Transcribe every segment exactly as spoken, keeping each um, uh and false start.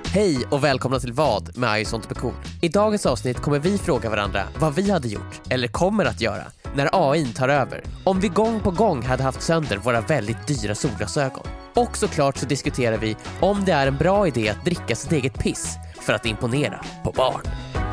Hej och välkomna till Vad med I sånt cool. I dagens avsnitt kommer vi fråga varandra vad vi hade gjort, eller kommer att göra, när A I tar över. Om vi gång på gång hade haft sönder våra väldigt dyra solglasögon. Och såklart så diskuterar vi om det är en bra idé att dricka sitt eget piss för att imponera på barn.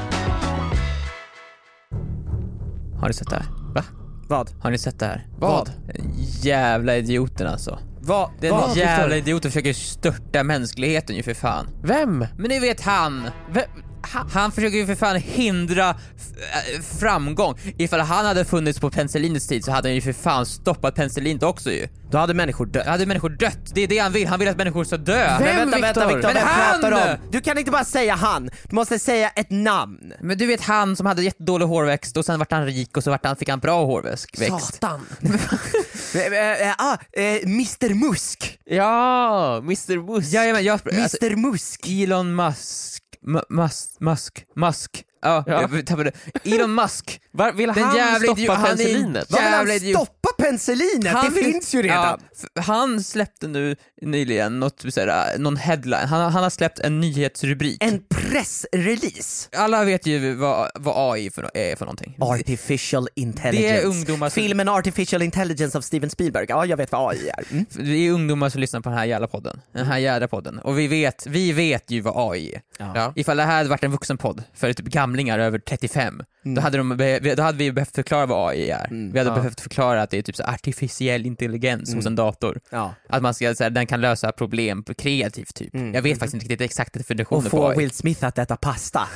Har ni sett det här? Va? Vad? Har ni sett det här? Vad? Jävla idioten alltså. Vad? Den Vad, jävla Victor? idioten försöker störta mänskligheten ju för fan. Vem? Men ni vet han. Vem? Han, han försöker ju för fan hindra f- äh, framgång. Ifall han hade funnits på penicillinets tid så hade han ju för fan stoppat penicillinet också ju. Då hade människor dött. Då hade människor dött. Det är det han vill. Han vill att människor ska dö. Vem, Men vänta, vänta, Victor? Victor, Men vad han! pratar om? Du kan inte bara säga han, du måste säga ett namn. Men du vet han som hade jättedålig hårväxt och sen vart han rik och så vart han, fick han bra hårväxt. Satan. Eh, eh, ah, eh, mister Musk. Ja, mister Musk. Ja, men jag, alltså, mister Musk. Elon Musk M- Musk Musk Musk Ja, Ja. jag tappade. Elon Musk. Var, vill Den han jävla stoppa idiot- han är- penicillinet? Vad vill Jävla han idiot. stoppa penicillinet? Han Det vill- finns ju redan. Ja, f- han släppte nu nyligen något, såhär, någon headline. Han, han har släppt en nyhetsrubrik. En pressrelease. Alla vet ju vad, vad A I för, är för någonting. Artificial intelligence. Det är ungdomar som- Filmen Artificial Intelligence av Steven Spielberg. Ja, jag vet vad A I är. Mm. Det är ungdomar som lyssnar på den här jävla podden. Den här jävla podden. Och vi vet, vi vet ju vad A I är. Ja. Ifall det här hade varit en vuxenpodd för typ gamlingar över trettiofem, Mm. då, hade de be- då hade vi behövt förklara vad A I är. Mm. Vi hade Ja. behövt förklara att det är typ så artificiell intelligens Mm. hos en dator. Ja. Att man ska, så här, den kan lösa problem på kreativt typ. Mm. Jag vet faktiskt inte riktigt exakt definitionen Och på få A I. Will Smith att äta pasta.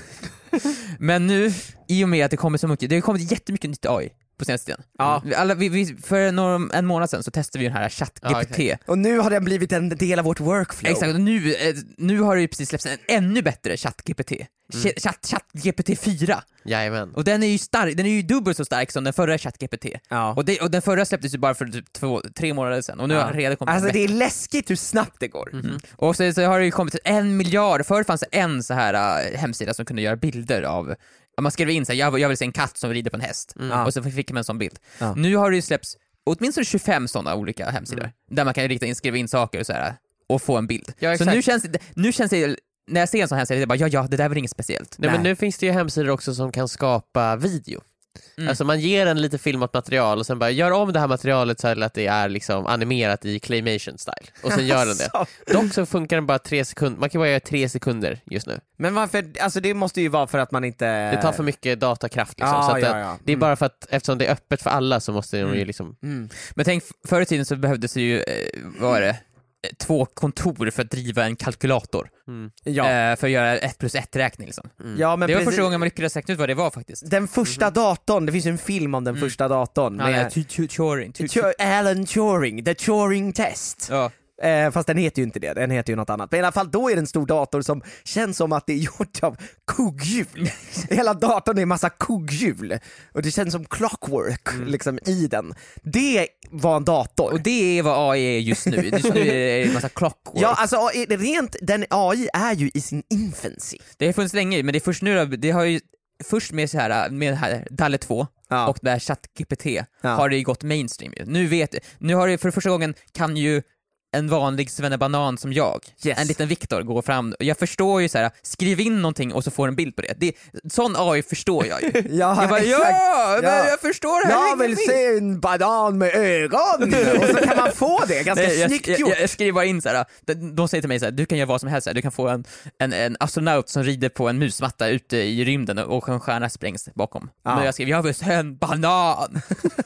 Men nu, i och med att det kommer så mycket, det har kommit jättemycket nytt A I på senaste tiden. Ja. Alla, vi, vi, för några, en månad sedan så testade vi den här ChatGPT. Ja, Och nu har den blivit en del av vårt workflow. Exakt, och nu, eh, nu har det ju precis släppts en ännu bättre ChatGPT. Mm. Chat, ChatGPT fyra. Jajamän. Och den är ju stark, den är ju dubbelt så stark som den förra ChatGPT. Ja. Och, det, och den förra släpptes ju bara för typ två, tre månader sedan. Och nu Ja. har redan kommit Alltså bättre. det är läskigt hur snabbt det går. Mm. Och så, så har det ju kommit en miljard. Förr fanns det en så här uh, hemsida som kunde göra bilder av, man skrev in så här, jag, jag vill se en katt som rider på en häst. Ja. Och så fick man en sån bild. Ja. Nu har det ju släppts åtminstone tjugofem sådana olika hemsidor. Mm. Där man kan rikta in, skriva in saker och så här, och få en bild. Ja, så exakt. nu känns det, nu känns det, när jag ser en sån hemsida, det är bara, ja ja, det där var inget speciellt. Nej, men Nej. nu finns det ju hemsidor också som kan skapa video. Mm. Alltså man ger en lite filmat material och sen bara gör om det här materialet så att det är liksom animerat i claymation style. Och sen gör den det. Alltså. Dock så funkar den bara tre sekunder. Man kan bara göra tre sekunder just nu. Men varför, alltså det måste ju vara för att man inte... Det tar för mycket datakraft liksom. Ja, så att ja, det, ja. det är Mm. bara för att eftersom det är öppet för alla så måste de ju Mm. liksom... Mm. Men tänk, förr i tiden så behövdes det ju, eh, vad var det, Eh, två kontor för att driva en kalkylator. Mm. Ja. Eh, för att göra ett plus ett räkning liksom. Mm. ja, men Det var precis. första gången man lyckades räkna ut vad det var faktiskt. Den första datorn, det finns ju en film om den Mm. första datorn. Ja, med ja, tu- tu- Turing. tu- tu- Tu- Alan Turing, The Turing Test. Ja. Eh, fast den heter ju inte det, den heter ju något annat. Men i alla fall då är det en stor dator som känns som att det är gjort av kugghjul. Hela datorn är en massa kugghjul. Och det känns som clockwork liksom i den. Det var en dator. Och det är vad A I är just nu. Just nu är det en massa clockwork. Ja, alltså A I, rent, den A I är ju i sin infancy. Det har funnits länge, men det är först nu då- det har ju först med så här med det här DALL-E två Ja. och där ChatGPT Ja. har det ju gått mainstream ju. Nu vet nu har det för första gången kan ju en vanlig svennebanan som jag, Yes. en liten Viktor, gå fram. Jag förstår ju så här, skriv in någonting och så får en bild på det. det sån A I förstår jag ju. Ja, Jag bara, exakt. ja, men Ja. jag förstår det här. Jag vill se en banan med ögon! Och så kan man få det, ganska Nej, jag, snyggt jag, gjort. jag, jag skriver bara in så här. De, de säger till mig så här, du kan göra vad som helst, så här. Du kan få en, en, en astronaut som rider på en musmatta ute i rymden och en stjärna sprängs bakom. Ja. Men jag skriver, jag vill se en banan!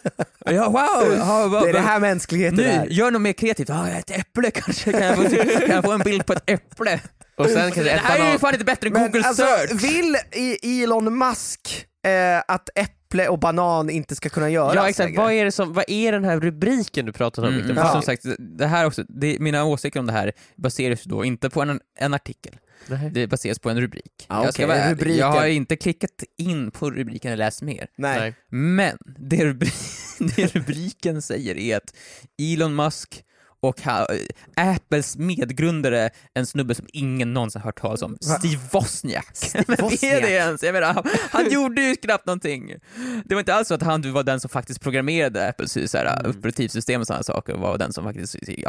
ja, wow! Ja, vad- Det är det här mänskligheten nu, är. gör något mer kreativt. Ah, ett äpple kanske, kan jag, få, kan jag få en bild på ett äpple? Och sen kanske Det ett här är ju banan... fan inte bättre än Men Google alltså, search! vill i- Elon Musk eh, att äpple och banan inte ska kunna göras Ja exakt, längre? vad är, det som, vad är den här rubriken du pratar om? Mm, Victor? för Ja. som sagt, det här också, det, mina åsikter om det här baseras då inte på en, en artikel. Nej. Det baseras på en rubrik. Ja, jag, ska okej, vara ärlig. rubriken. Jag har inte klickat in på rubriken och läst mer. Nej. Nej. Men det, rubri- det rubriken säger är att Elon Musk och ha, Apples medgrundare, en snubbe som ingen någonsin hört talas om, Steve Wozniak. Steve Men är Wozniak. det ens? Jag menar, han, han gjorde ju knappt någonting. Det var inte alls så att han var den som faktiskt programmerade Apples så här, Mm. operativsystem och sådana saker, och var den som faktiskt, ja,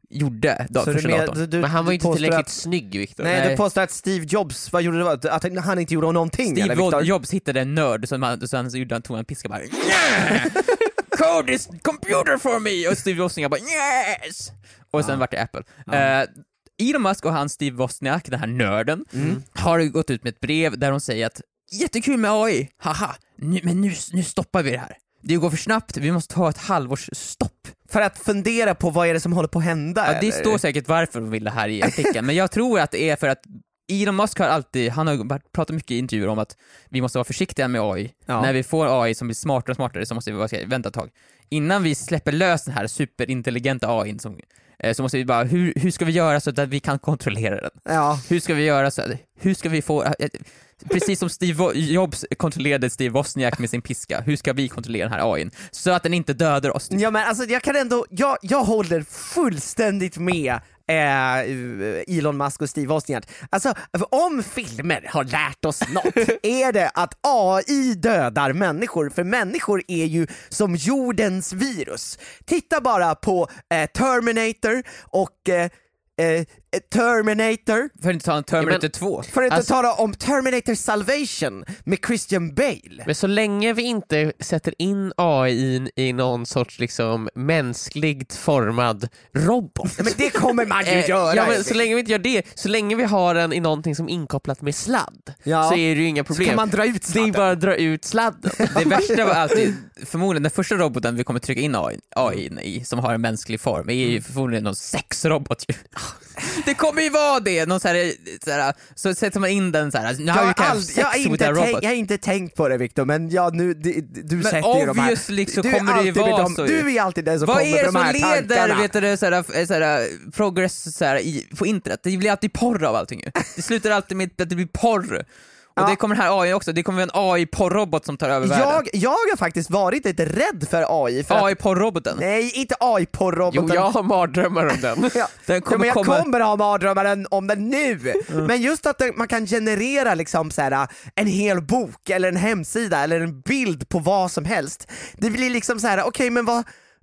gjorde då, Så första du, datorn. du, du, Men han var ju inte tillräckligt att, snygg, Victor. nej, Nej. du påstår att Steve Jobs, vad gjorde det? Att han inte gjorde någonting? Steve eller, Victor? Jobs hittade en nörd som han, så han så gjorde han, tog en piska bara yeah! Code this computer for me! Och Steve Wozniak bara yes! Och sen Ja. vart det Apple. Ja. Uh, Elon Musk och han Steve Wozniak, den här nörden, Mm. har gått ut med ett brev där de säger att jättekul med A I, haha, nu, men nu, nu stoppar vi det här. Det går för snabbt, vi måste ta ett halvårs stopp. För att fundera på vad är det som håller på att hända? Ja, det eller? står säkert varför de vill det här i artikeln, men jag tror att det är för att Elon Musk har alltid, han har pratat mycket i intervjuer om att vi måste vara försiktiga med A I. Ja. När vi får A I som blir smartare och smartare så måste vi bara säga, vänta ett tag. Innan vi släpper lös den här superintelligenta A I som, eh, så måste vi bara, hur, hur ska vi göra så att vi kan kontrollera den? Ja. Hur ska vi göra så att, hur ska vi få, eh, precis som Steve Jobs kontrollerade Steve Wozniak med sin piska, hur ska vi kontrollera den här A I:n? Så att den inte dödar oss. Ja, men alltså jag kan ändå, jag, jag håller fullständigt med eh, Elon Musk och Steve Wozniak. Alltså om filmer har lärt oss något är det att A I dödar människor, för människor är ju som jordens virus. Titta bara på eh, Terminator och eh, eh, Terminator. För att inte ta en Terminator Ja, men- två. För att inte Alltså- tala om Terminator Salvation med Christian Bale. Men så länge vi inte sätter in A I i någon sorts liksom mänskligt formad robot. Men det kommer man ju Eh, göra. ja, men så länge vi inte gör det, så länge vi har den i någonting som är inkopplat med sladd, Ja. så är det ju inga Så problem. kan man dra ut Det är sladden. bara att dra ut sladden. Det värsta var alltid, förmodligen den första roboten vi kommer trycka in A I, A I i, som har en mänsklig form, är ju förmodligen någon sexrobot ju. Det kommer ju vara det, någon så här, så, här, så sätter man in den så här, now Jag har, you can have ald- jag, har sex with inte a tänkt, robot. jag har inte tänkt på det, Victor, men ja, nu, du, du Men sätter ju de här... obviously så du är kommer det ju alltid med vara dem- så ju. Du är alltid den som Vad kommer är det med de här som leder tankarna. vet du, såhär, såhär, progress såhär, i, på internet? Det blir alltid porr av allting ju. Det slutar alltid med att det blir porr. Och Ja. det kommer den här A I också, det kommer en A I-porrrobot som tar över världen. jag, jag har faktiskt varit lite rädd för A I. För A att, I-porrroboten. nej, inte A I-porrroboten. Jo, jag har mardrömmar om den. Ja. Den Ja, kommer men jag komma... kommer ha mardrömmar en- om den nu. Men just att den, man kan generera liksom så här, en hel bok eller en hemsida eller en bild på vad som helst. Det blir liksom så här: okej okay, men vad...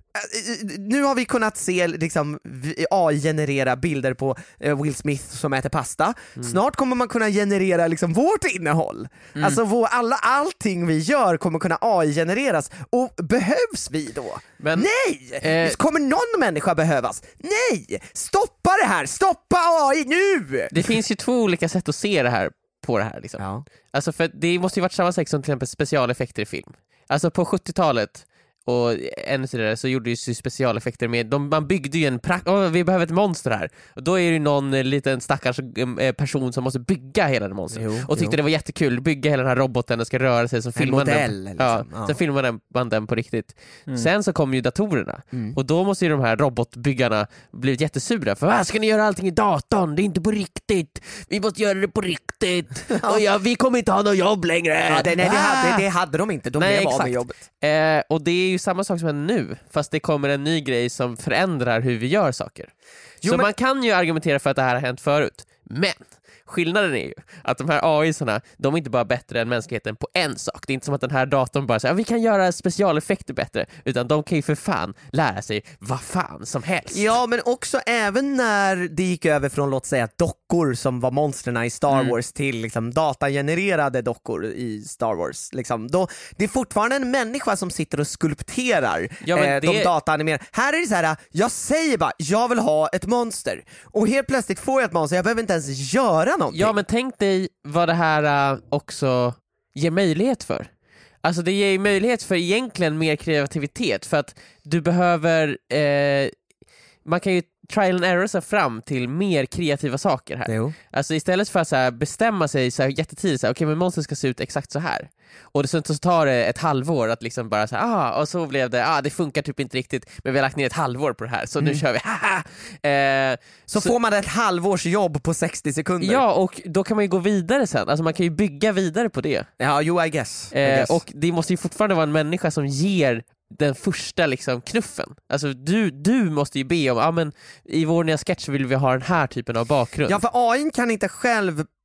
Nu har vi kunnat se liksom, A I generera bilder på eh, Will Smith som äter pasta. Mm. Snart kommer man kunna generera liksom, vårt innehåll. Mm. Alltså vår, alla, allting vi gör kommer kunna A I-genereras. Och behövs vi då? Men, Nej! eh, Kommer någon människa behövas? Nej! Stoppa det här! Stoppa A I nu! Det finns ju två olika sätt att se det här på det här liksom. Ja. Alltså för det måste ju varit samma sak som till exempel specialeffekter i film. Alltså på sjuttiotalet och ännu tidigare så gjorde ju specialeffekter med, de, man byggde ju en pra- oh, vi behöver ett monster här. Och då är det ju någon eh, liten stackars eh, person som måste bygga hela den monstret. Jo, och tyckte jo. det var jättekul, bygga hela den här roboten och ska röra sig som filmar modell, den. liksom. Ja, Ja. sen filmar den, man den på riktigt. Mm. Sen så kom ju datorerna. Mm. Och då måste ju de här robotbyggarna blivit jättesura för vad ska ni göra allting i datorn? Det är inte på riktigt. Vi måste göra det på riktigt. Och ja, vi kommer inte ha något jobb längre. Ja, det, nej, det, Ah! hade, det hade de inte, de Nej, blev av med exakt. jobbet. Eh, och det är ju samma sak som händer nu, fast det kommer en ny grej som förändrar hur vi gör saker. Jo, så men- man kan ju argumentera för att det här har hänt förut, men skillnaden är ju att de här A I-sarna, de är inte bara bättre än mänskligheten på en sak. Det är inte som att den här datorn bara säger att vi kan göra specialeffekter bättre, utan de kan ju för fan lära sig vad fan som helst. Ja, men också även när det gick över från, låt säga, dockor som var monstren i Star Mm. Wars till liksom, datagenererade dockor i Star Wars. Liksom. Då, det är fortfarande en människa som sitter och skulpterar Ja, men eh, de det- dataanimerade. Här är det så här: jag säger bara, jag vill ha ett monster. Och helt plötsligt får jag ett monster, jag behöver inte ens göra någonting. Ja, men tänk dig vad det här äh, också ger möjlighet för. Alltså det ger ju möjlighet för egentligen mer kreativitet, för att du behöver eh, man kan ju trial and error sig fram till mer kreativa saker här. Jo. Alltså istället för att så här, bestämma sig så här, jättetidigt, så här, okej men monstret ska se ut exakt så här. Och det, så tar det ett halvår att liksom bara så här, ah, och så blev det, ah, det funkar typ inte riktigt, men vi har lagt ner ett halvår på det här, så nu kör vi, haha! Eh, Så, får man ett halvårs jobb på sextio sekunder. Ja, och då kan man ju gå vidare sen, alltså man kan ju bygga vidare på det. Ja, jo, I guess. I Eh, guess. och det måste ju fortfarande vara en människa som ger den första liksom knuffen. Alltså du, du måste ju be om, ja men i vår nya sketch vill vi ha den här typen av bakgrund. Ja, för A I kan inte själv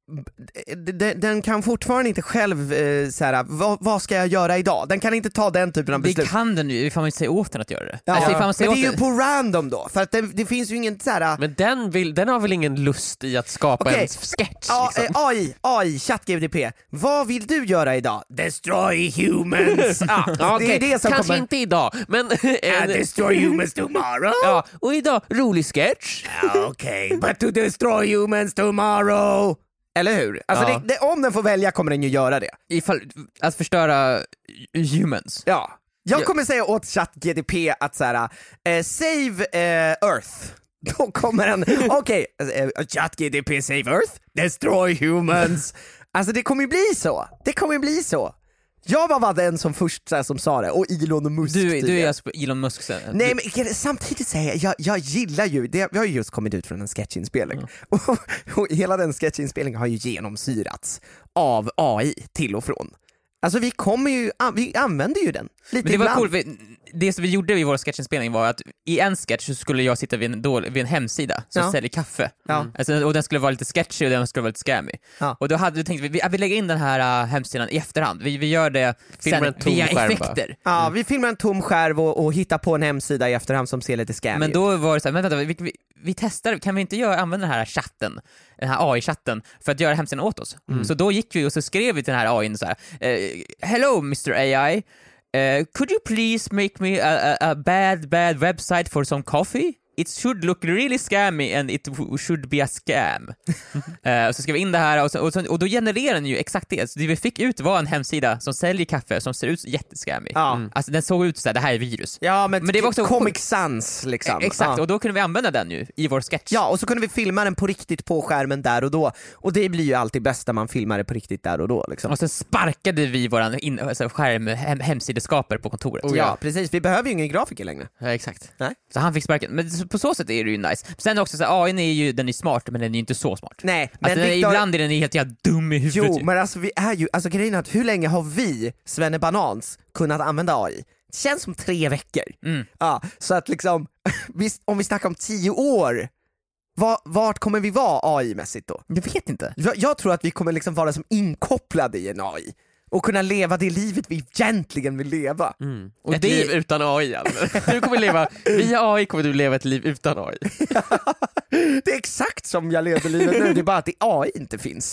den, den kan fortfarande inte själv eh, såhär, vad, vad ska jag göra idag? Den kan inte ta den typen av beslut. Det kan den ju, ifall man säger åt den att göra det. Ja, alltså, ifall man säger men det är åt ju på random då, för att det, det finns ju ingen såhär... Men den, vill, den har väl ingen lust i att skapa Okej. en sketch Ja, liksom. eh, A I, A I, ChatGPT. Vad vill du göra idag? Destroy humans! ah, Ja, det okej, är det som kanske kommer... inte idag, men... Uh, destroy humans tomorrow? Ja, och idag, rolig sketch. Okej, okay, but to destroy humans tomorrow. Eller hur? Alltså Ja. det, det, om den får välja kommer den ju göra det. Ifall, att förstöra humans. Ja. Jag Ja. kommer säga åt ChatGPT att såhär, eh, save eh, Earth. Då kommer den, okej, okay, eh, ChatGPT save Earth, destroy humans. Alltså det kommer ju bli så. Det kommer ju bli så. Jag var bara den som först så här, som sa det, och Elon Musk. Du, typ. du är alltså på Elon Musk sen. Nej men samtidigt säger jag, jag, jag gillar ju, det, vi har ju just kommit ut från en sketchinspelning mm. och, och hela den sketchinspelningen har ju genomsyrats av A I till och från. Alltså vi kommer ju, vi använder ju den lite Men det var ibland. coolt, det som vi gjorde i vår sketchinspelning var att i en sketch så skulle jag sitta vid en, då, vid en hemsida som Ja. säljer kaffe. Ja. Alltså, och den skulle vara lite sketchy och den skulle vara lite scammy. Ja. Och då hade vi tänkt, vi, vi lägger in den här uh, hemsidan i efterhand. Vi, vi gör det Filmar sen en tom via skärm effekter. Ja, vi filmar en tom skärv och, och hittar på en hemsida i efterhand som ser lite scammy Men ut. då var det så här, men vänta, vi, vi, vi testar, kan vi inte göra, använda den här chatten, den här A I-chatten för att göra hemsidan åt oss? Mm. Så då gick vi och så skrev vi till den här A I så här, eh, hello mister A I, uh, could you please make me a, a, a bad bad website for some coffee? It should look really scammy and it w- should be a scam. uh, så skrev vi in det här och, så, och, så, och då genererar den ju exakt det. Så det vi fick ut var en hemsida som säljer kaffe som ser ut jättescammy. Ja. Mm. Alltså den såg ut så här, det här är virus. Ja, men, Men det var också- Comic Sans liksom. Exakt, Ja. och då kunde vi använda den ju i vår sketch. Ja, och så kunde vi filma den på riktigt på skärmen där och då. Och det blir ju alltid bäst när man filmar det på riktigt där och då liksom. Och sen sparkade vi våran in, alltså skärm, hem, hemsideskapare på kontoret. ja. ja, precis. Vi behöver ju ingen grafiker längre. Ja, exakt. Nej. Så han fick sparken. Men så- på så sätt är det ju nice. Sen också så här, A I är ju, den är smart men den är ju inte så smart. Nej, men Alltså, den är, Victor... ibland är den helt jävla dum i huvudet. Jo, men alltså vi är ju, alltså grejen är att hur länge har vi, Svenne Banans, kunnat använda A I? Det känns som tre veckor. Mm. Ja, så att liksom, visst, om vi snackar om tio år, var, vart kommer vi vara A I-mässigt då? Jag vet inte. Jag, jag tror att vi kommer liksom vara som inkopplade i en A I och kunna leva det livet vi egentligen vill leva. Mm. Och ett det- liv utan A I alltså. Du kommer leva, via A I kommer du leva ett liv utan A I. Det är exakt som jag lever livet nu, det är bara att det A I inte finns.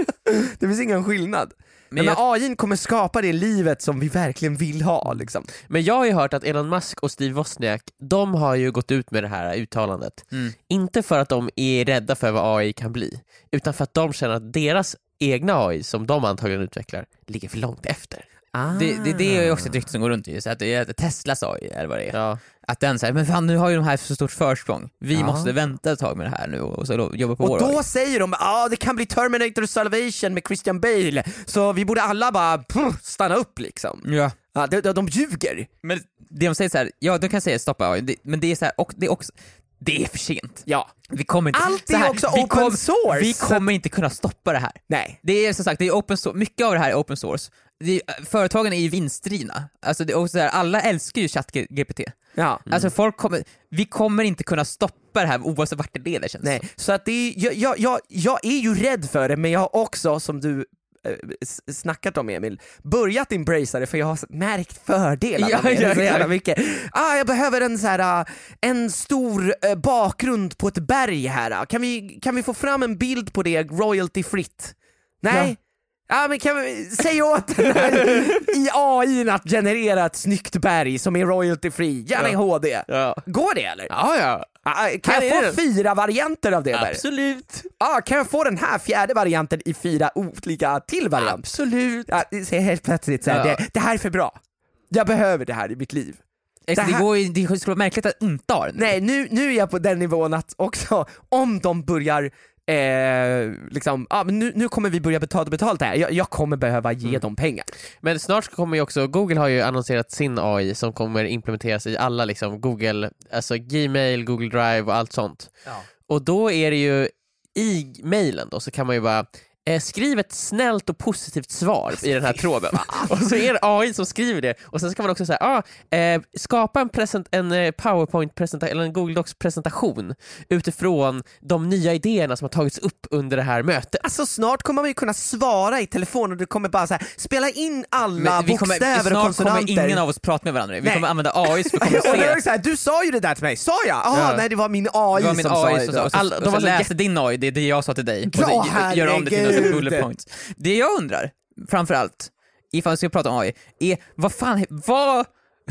Det finns ingen skillnad. Men, Men men jag- A I kommer skapa det livet som vi verkligen vill ha liksom. Men jag har ju hört att Elon Musk och Steve Wozniak, de har ju gått ut med det här uttalandet. Mm. Inte för att de är rädda för vad A I kan bli, utan för att de känner att deras egna A I, som de antagligen utvecklar, ligger för långt efter. Ah. Det, det, det är ju också ett rykte som går runt i, så att det är Teslas A I eller vad det är. Ja. Att den säger, men fan nu har ju de här så stort försprång. Vi Ja. måste vänta ett tag med det här nu och så då jobba på Och vår då A I. säger de att ah, det kan bli Terminator Salvation med Christian Bale, så vi borde alla bara pff, stanna upp liksom. Ja. Ja, de, de, de ljuger. Men det de säger så här, ja de kan säga stoppa A I, det, men det är så här, och det är också, det är för sent. Ja. Vi kommer inte, Allt så är här, också vi open source. Vi kommer inte kunna stoppa det här. Nej. Det är som sagt, det är open source, mycket av det här är open source. Det är, företagen är ju vinstdrivna. Alltså det är också så här, alla älskar ju ChatGPT. Ja. Alltså folk kommer, vi kommer inte kunna stoppa det här oavsett vart det leder, känns det Nej, som. så att det är, jag, jag, jag, jag är ju rädd för det, men jag har också, som du eh, s- snackat om Emil, börjat embracea det för jag har märkt fördelarna Ja, med det ja, så jävla ja. mycket. Ah, jag behöver en, så här, uh, en stor uh, bakgrund på ett berg här. Kan vi, kan vi få fram en bild på det royalty fritt? Nej? Ja, men kan vi säga åt den här i A I att generera ett snyggt berg som är royalty free, gärna i H D. Ja. Går det eller? Ja, ja. Ah, kan Här jag är få fyra varianter av det berget? Absolut. Ah, kan jag få den här fjärde varianten i fyra olika till varianter? Absolut. Ja, det säger helt plötsligt så här, Ja. det, det här är för bra. Jag behöver det här i mitt liv. Exakt, det det, här- går ju, det skulle vara märkligt att inte ha den. Nej, nu, nu är jag på den nivån att också om de börjar eh, liksom, ah, men nu, nu kommer vi börja betala betalt det här. Jag, jag kommer behöva ge Mm. dem pengar. Men snart kommer ju också, Google har ju annonserat sin A I som kommer implementeras i alla liksom Google, alltså Gmail, Google Drive och allt sånt. Ja. Och då är det ju i mailen då så kan man ju bara eh, skriv ett snällt och positivt svar i den här tråden. Och så är det A I som skriver det. Och sen ska man också säga, ah, eh, skapa en, present, en PowerPoint-presentation eller en Google Docs-presentation utifrån de nya idéerna som har tagits upp under det här mötet. Alltså snart kommer man ju kunna svara i telefon och du kommer bara så här, spela in alla vi kommer, bokstäver och konsonanter. Snart kommer ingen av oss prata med varandra. Vi Nej. kommer använda A I för att och det kommunicera. är så här, du sa ju det där till mig, sa jag? Ah, Ja. Nej, det var min A I Det var min som A I sa som det. sa, och så, Alla- och de så var så läste jätte- din A I det, det jag sa till dig. Ja, och så gör om det till några herregud. bullet points. Det jag undrar, framförallt, ifall vi ska prata om A I, är vad fan, vad,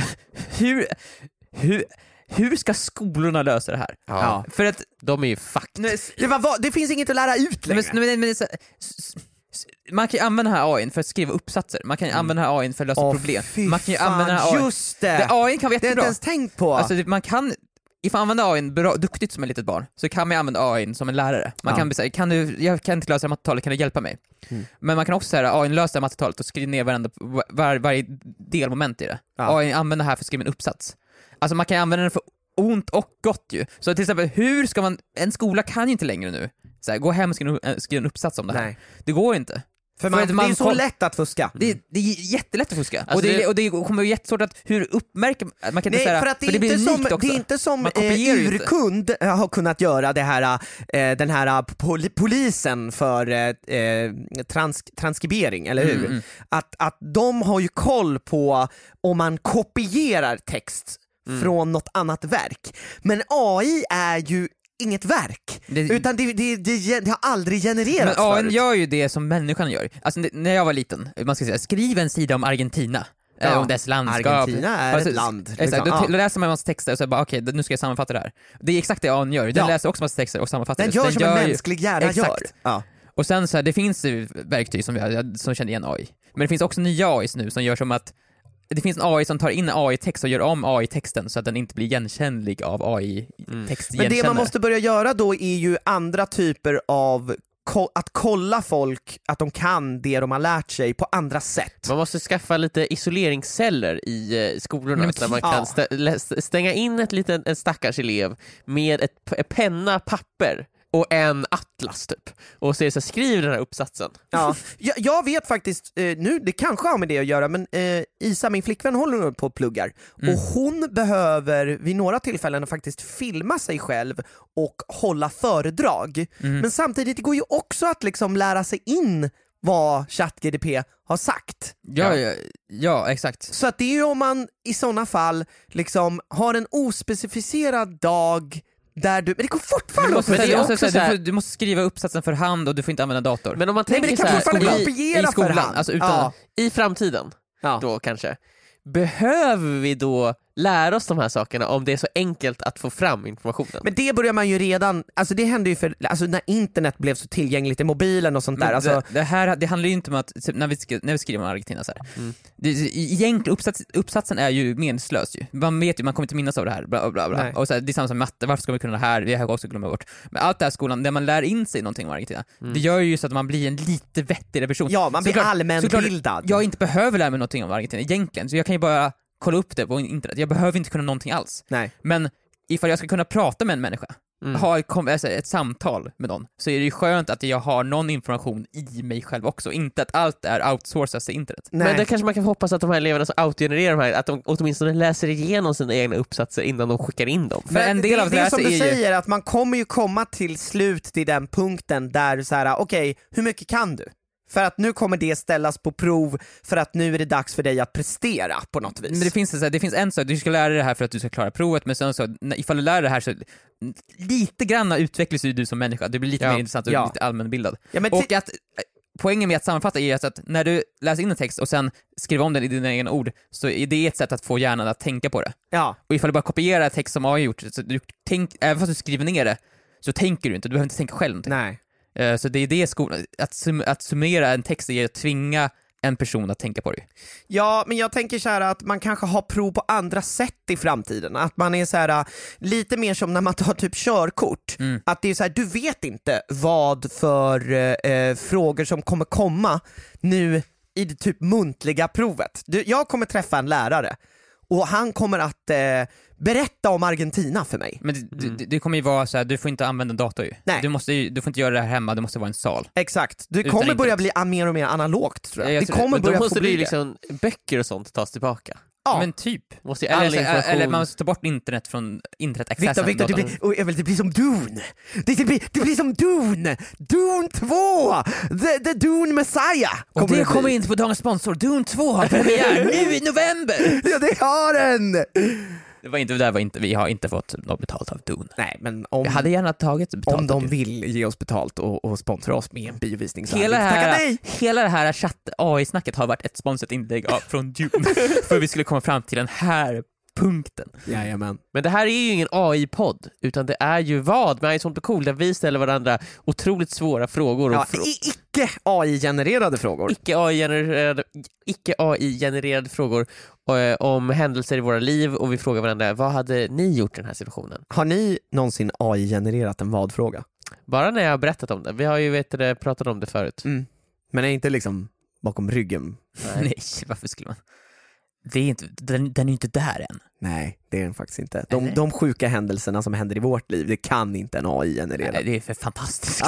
hur, hur, hur ska skolorna lösa det här? Ja. För att De är ju fucked. nu, Det, var, va- det finns inget att lära ut längre. men, men, men, så, s- s- man kan ju använda den här A I för att skriva uppsatser, man kan ju använda den här A I för att lösa Åh, problem. fy Man kan ju fan, använda den här A I. just det! Det A I kan vara Det har jag inte jättebra. ens tänkt på. Alltså, det- man kan, ifall man använder A I bra, duktigt som ett litet barn, så kan man använda A I som en lärare. Man Ja. kan säga, kan du, jag kan inte lösa mattetalet, kan du hjälpa mig? Mm. Men man kan också säga A I löser mattetalet och skriva ner varenda, var, varje delmoment i det. Ja. A I använder det här för att skriva en uppsats. Alltså man kan använda den för ont och gott ju. Så till exempel, hur ska man, en skola kan ju inte längre nu så här, gå hem och skriva en, skriva en uppsats om det här. Nej. Det går inte. För man, att det man är så kom- lätt att fuska. Det, det är jättelätt att fuska. Alltså och, det, det- och det kommer ju jättesvårt att, hur uppmärker man kan inte Nej, säga, för att det, för det är blir inte unikt som, också. det är inte som Man eh, kopierar ju inte. urkund eh, har kunnat göra det här, eh, den här pol- polisen för eh, eh, trans- transkribering, eller hur? Mm, mm. Att, att de har ju koll på om man kopierar text Mm. från något annat verk. Men A I är ju inget verk, Det- utan det, det, det, det har aldrig Men genererats A I förut. gör ju det som människan gör. Alltså det, när jag var liten, man ska säga, skriv en sida om Argentina. Ja, eh, om dess landskap. Argentina är Alltså, ett land. Exakt, liksom. då Ja. t- läser man en massa texter och så bara okej, nu ska jag sammanfatta det här. Det är exakt det A I gör, den Ja. läser läser också massa texter och sammanfattar Den det. gör Så som en ju- mänsklig hjärna Exakt. gör. Ja. Och sen så här, det finns ju verktyg som, vi, som känner igen A I. Men det finns också nya A Is nu som gör som att det finns en A I som tar in A I-text och gör om A I-texten så att den inte blir igenkännlig av A I-textigenkännare. Men det man måste börja göra då är ju andra typer av ko- att kolla folk att de kan det de har lärt sig på andra sätt. Man måste skaffa lite isoleringsceller i eh, skolorna Nej, men där man ja. kan stä- lä- stänga in ett litet, en stackars elev med ett p- penna, papper och en atlas typ. Och så, är det så här, skriv den här uppsatsen. Ja. Jag, jag vet faktiskt, eh, nu, det kanske har med det att göra, men eh, Isa, min flickvän, håller nu på och pluggar. Mm. Och hon behöver vid några tillfällen faktiskt filma sig själv och hålla föredrag. Mm. Men samtidigt, det går ju också att liksom lära sig in vad ChatGPT har sagt. Ja, ja, ja, exakt. Så att det är ju om man i sådana fall liksom har en ospecificerad dag där du... Men det går fortfarande Du att måste, Men det är du, måste, också du, så här- får, du måste skriva uppsatsen för hand och du får inte använda dator. Men om man Nej, men tänker det kan så här, fortfarande i, kopiera i för skolan, hand. alltså utan, Ja. i framtiden Ja. då kanske, behöver vi då lära oss de här sakerna om det är så enkelt att få fram informationen? Men det börjar man ju redan, alltså det hände ju för, alltså när internet blev så tillgängligt i mobilen och sånt där, Men alltså, det, det, här, det handlar ju inte om att, typ, när, vi skri, när vi skriver om Argentina så här. Mm. Det, egentligen uppsats, uppsatsen är ju meningslös ju. Man vet ju, man kommer inte minnas av det här, bla bla bla. Nej. Och så här, det är samma som matte, varför ska vi kunna det här? Vi har också glömt bort. Men allt det här skolan, där man lär in sig någonting om Argentina, Mm. det gör ju så att man blir en lite vettigare person. ja man blir Såklart- allmänbildad. såklart jag inte behöver lära mig någonting om Argentina egentligen, så jag kan ju bara kolla upp det på internet. Jag behöver inte kunna någonting alls. Nej. Men ifall jag ska kunna prata med en människa, Mm. ha ett, kom- alltså ett samtal med någon, så är det ju skönt att jag har någon information i mig själv också, inte att allt är outsourcat till internet. Nej. Men det kanske man kan hoppas att de här eleverna som autogenererar de här, att de åtminstone läser igenom sina egna uppsatser innan de skickar in dem. Men en del det, av det det är här som är du ju- säger, att man kommer ju komma till slut till den punkten där så här: okej, hur mycket kan du? För att nu kommer det ställas på prov, för att nu är det dags för dig att prestera på något vis. Men det finns, så här, det finns en sak, du ska lära dig det här för att du ska klara provet, men sen så, när- ifall du lär dig det här så lite grann utvecklas ju du som människa, du blir lite Ja. mer intressant och Ja. lite allmänbildad. Ja, men Och ti- att, poängen med att sammanfatta är att när du läser in en text och sen skriver om den i dina egna ord, så är det ett sätt att få hjärnan att tänka på det. ja. Och ifall du bara kopierar text som A I har gjort, så du tänk, även fast du skriver ner det, så tänker du inte, du behöver inte tänka själv någonting. Nej. Eh, Så det är det skolan, att, sum, att summera en text är att tvinga en person att tänka på det. Ja, men jag tänker så här att man kanske har prov på andra sätt i framtiden. Att man är så här lite mer som när man tar typ körkort. Mm. Att det är så här, du vet inte vad för eh, frågor som kommer komma nu i det typ muntliga provet. Du, jag kommer träffa en lärare och han kommer att eh, berätta om Argentina för mig. Men det, mm. det, det kommer ju vara så här, du får inte använda en dator ju. Nej. Du, måste ju, du får inte göra det här hemma, det måste vara en sal. Exakt, det Utan kommer internet. börja bli mer och mer analogt tror jag. Ja, jag det tror kommer Men börja då få måste det bli ju det. liksom böcker och sånt tas tillbaka. Ja. Men typ. Måste ju all Eller, information... eller man måste ta bort internet från internet-accessen. Victor, Victor, det blir, oh, jag vill, det blir som Dune. Det, det, blir, det blir som Dune. Dune två. The, the Dune Messiah. Och det bli. kommer in på dagens sponsor. Dune två har premiär nu i november. Ja, det har den. Det var inte, det där var inte, vi har inte fått något betalt av Dune. Nej, men om, Jag hade gärna tagit betalt. om de av vill ge oss betalt och, och sponsra oss med en biovisning så Hela det hade vi tackat här, nej. hela det här chatt-A I-snacket har varit ett sponsrat inlägg av, från Dune. För vi skulle komma fram till den här punkten. Jajamän. Men det här är ju ingen A I-podd, utan det är ju vad med Sånt cool där vi ställer varandra otroligt svåra frågor. Ja, Och frå- i- icke A I-genererade frågor. icke-A I-genererade, icke-A I-genererade frågor eh, om händelser i våra liv, och vi frågar varandra, vad hade ni gjort i den här situationen? Har ni någonsin A I-genererat en vad-fråga? Bara när jag har berättat om det. Vi har ju vet det, pratat om det förut. Mm. Men är inte liksom bakom ryggen? Nej, varför skulle man? Det är inte, den, den är ju inte där än. Nej, det är den faktiskt inte. De, Nej. de sjuka händelserna som händer i vårt liv, det kan inte en A I generera. Nej, det är för fantastiskt.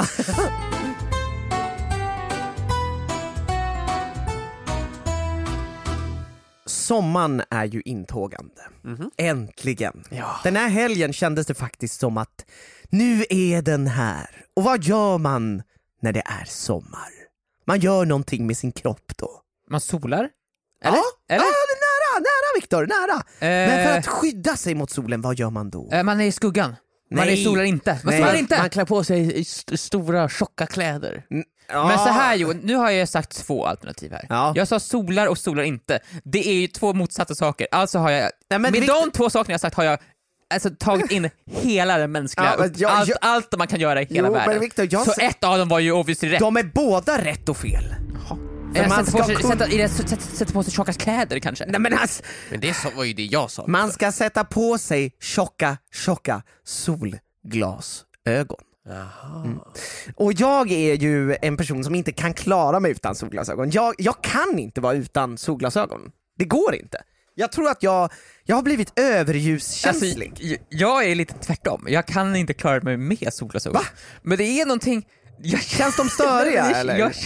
Sommaren är ju intågande. Mhm. Äntligen. Ja. Den här helgen kändes det faktiskt som att nu är den här. Och vad gör man när det är sommar? Man gör någonting med sin kropp då. Man solar? Eller? Ja, Eller? ja det är nära, nära Viktor, nära. Men för Eh, att skydda sig mot solen, vad gör man då? eh, man är i skuggan. Man Nej. är solar inte. Man Nej. solar inte. Man klär på sig st- stora, tjocka kläder. Ja. Men så här Johan, nu har jag sagt två alternativ här. Ja. Jag sa solar och solar inte. Det är ju två motsatta saker. Alltså har jag, Nej, men med Victor- de två sakerna jag sagt har jag alltså tagit in hela den mänskliga, Ja, men jag- allt, jag- allt man kan göra i hela Jo, världen. men Victor, jag så sa- ett av dem var ju obviously rätt. De är båda rätt och fel. För Jag man sätter, på ska sig, kunna- sätta, är det, sätta, sätta på sig tjocka kläder kanske? Nej, men alltså, Men det så- var ju det jag sa. man ska sätta på sig tjocka, tjocka solglasögon. Jaha. Mm. Och jag är ju en person som inte kan klara mig utan solglasögon. Jag, jag kan inte vara utan solglasögon. Det går inte. Jag tror att jag, jag har blivit överljuskänslig. Alltså, j- jag är lite tvärtom. Jag kan inte klara mig med solglasögon. Va? Men det är någonting... Jag, Känns de störiga, jag, eller? Jag,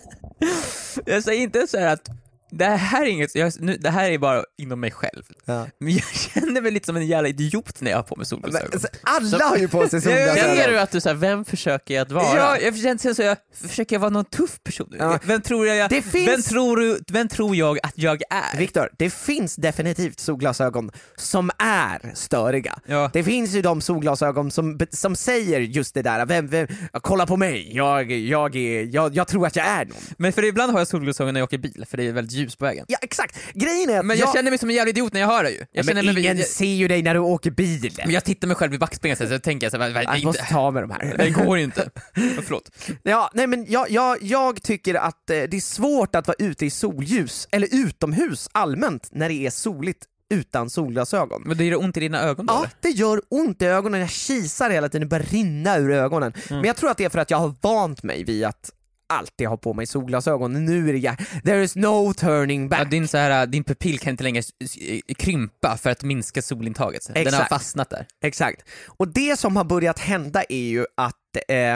jag säger inte så här att det här är inget, jag, nu, det här är bara inom mig själv. Ja. Men jag känner mig lite som en jävla idiot när jag har på mig Men, solglasögon. alltså, alla har ju på sig Känner solglasögon. du att du så här, vem försöker jag att vara? Ja, jag känner så jag försöker vara någon tuff person. Ja. Vem tror jag, jag Det finns- vem, tror du, vem tror jag att jag är? Viktor, det finns definitivt solglasögon som är störiga. Ja. Det finns ju de solglasögon som, som säger just det där, vem, vem, kolla på mig, jag, jag, är, jag, jag tror att jag är någon. Men för ibland har jag solglasögon när jag åker bil, för det är väldigt ljus på vägen. Ja, exakt. Grejen är att Men jag, känner mig som en jävla idiot när jag hör det ju. Jag, ja, känner men mig, ingen jag, ser ju dig när du åker bil. men jag tittar mig själv i backspegeln så jag tänker så här, Jag inte, måste ta med de här. det går inte. Förlåt. Ja, nej men jag, jag, jag tycker att eh, det är svårt att vara ute i solljus, eller utomhus allmänt, när det är soligt utan solglasögon. Men det gör ont i dina ögon då? Ja, eller? det gör ont i ögonen, jag kisar hela tiden, det börjar rinna ur ögonen. Men jag tror att det är för att jag har vant mig vid att alltid ha på mig solglasögon. Nu är det jag, there is no turning back. Ja, din, så här, din pupill kan inte längre s- s- krympa för att minska solintaget. Den har Exakt. fastnat där. Exakt. Och det som har börjat hända är ju att eh,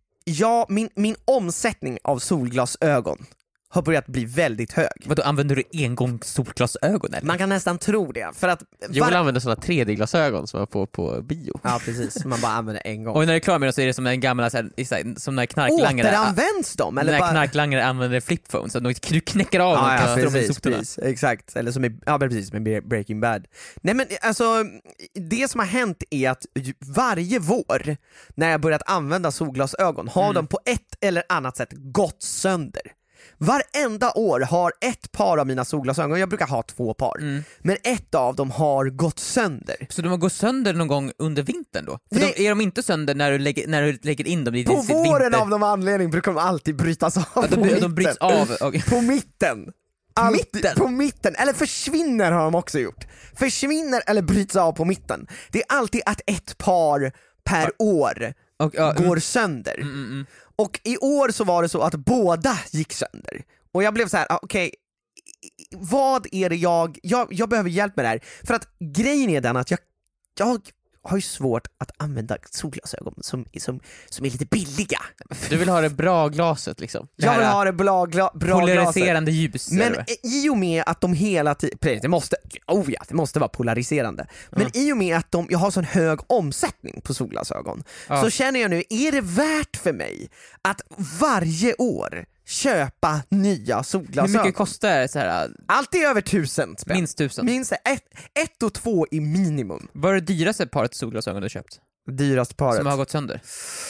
ja, min, min omsättning av solglasögon har börjat bli väldigt hög. Vadå, använder du engångs solglasögon eller? Man kan nästan tro det, för att... Joel använder såna tre D-glasögon som var på, på bio. Ja, precis. Man bara använder en gång. Och när du är klar med dem så är det som en gammal, så här, så här, som när knarklangare... Återanvänds de? Eller när bara... knarklangare använder flipphone så att du knäcker av dem och Ja, ja, kastar dem i precis, soporna. precis, exakt. Eller som i, ja, precis, som i Breaking Bad. Nej men alltså, det som har hänt är att ju- varje vår när jag börjat använda solglasögon har Mm. de på ett eller annat sätt gått sönder. Varenda år har ett par av mina solglasögon, jag brukar ha två par, Mm. men ett av dem har gått sönder. Så de har gått sönder någon gång under vintern då? För Nej. de, är de inte sönder när du lägger, när du lägger in dem i På sitt våren vinter? av någon anledning brukar de alltid brytas av Ja, på de, mitten. de bryts av. Okay. På mitten. Alltid, mitten? På mitten, eller försvinner har de också gjort. Försvinner eller bryts av på mitten. Det är alltid att ett par per år Och, ja, går mm, sönder. mm, mm, mm. Och i år så var det så att båda gick sönder. Och jag blev så här, ah, okej, vad är det jag, jag, jag behöver hjälp med det här. För att grejen är den att jag, jag har ju svårt att använda solglasögon som, som, som är lite billiga. Du vill ha det bra glaset liksom. Jag vill ha det bra, gla, bra polariserande ljus. Men i och med att de hela tiden, det måste, oh ja, det måste vara polariserande. Men mm. i och med att de, jag har sån hög omsättning på solglasögon, ja. så känner jag nu, är det värt för mig att varje år köpa nya solglasögon? Hur mycket kostar så här? Alltid över tusen spänn. Minst tusen. Minst ett, ett och två i minimum. Vad är det dyraste paret solglasögon du köpt? Dyraste paret? Som har gått sönder?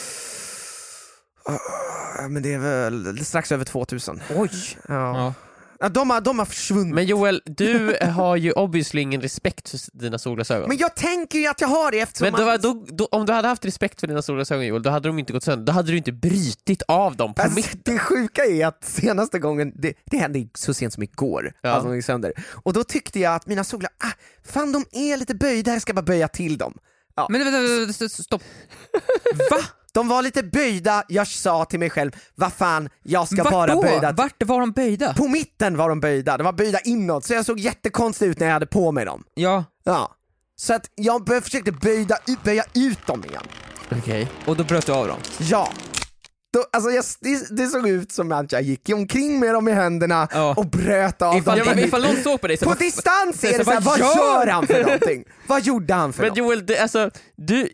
Uh, men det är väl strax över tvåtusen. Oj! Ja. ja. Ja, de, har, de har försvunnit. Men Joel, du har ju obviously ingen respekt för dina solglasögon. Men jag tänker ju att jag har det eftersom Men då, att... då, då, om du hade haft respekt för dina solglasögon, Joel, då hade de inte gått sönder. Då hade du inte brytit av dem på alltså, mitten. Det sjuka är att senaste gången, det, det hände så sent som igår, ja. alltså de gick sönder. Och då tyckte jag att mina solglasögon, ah, fan de är lite böjda, jag ska bara böja till dem. Ja. Men vänta, vänta, stopp. Va? De var lite böjda, jag sa till mig själv, vad fan, jag ska Vart bara då? böjda. Vart var de böjda? På mitten var de böjda, de var böjda inåt, så jag såg jättekonstigt ut när jag hade på mig dem. Ja. Ja. Så att jag försökte böjda, böja ut dem igen. Okej. Okay. Och då bröt du av dem? Ja. Då, alltså jag, det, det såg ut som att jag gick omkring med dem i händerna ja. och bröt av ifall, dem. Ja, ifall någon såg på dig så på bara, distans så, är det så, såhär, vad gör? gör han för någonting? Vad gjorde han för Men något? Joel, det, alltså, du...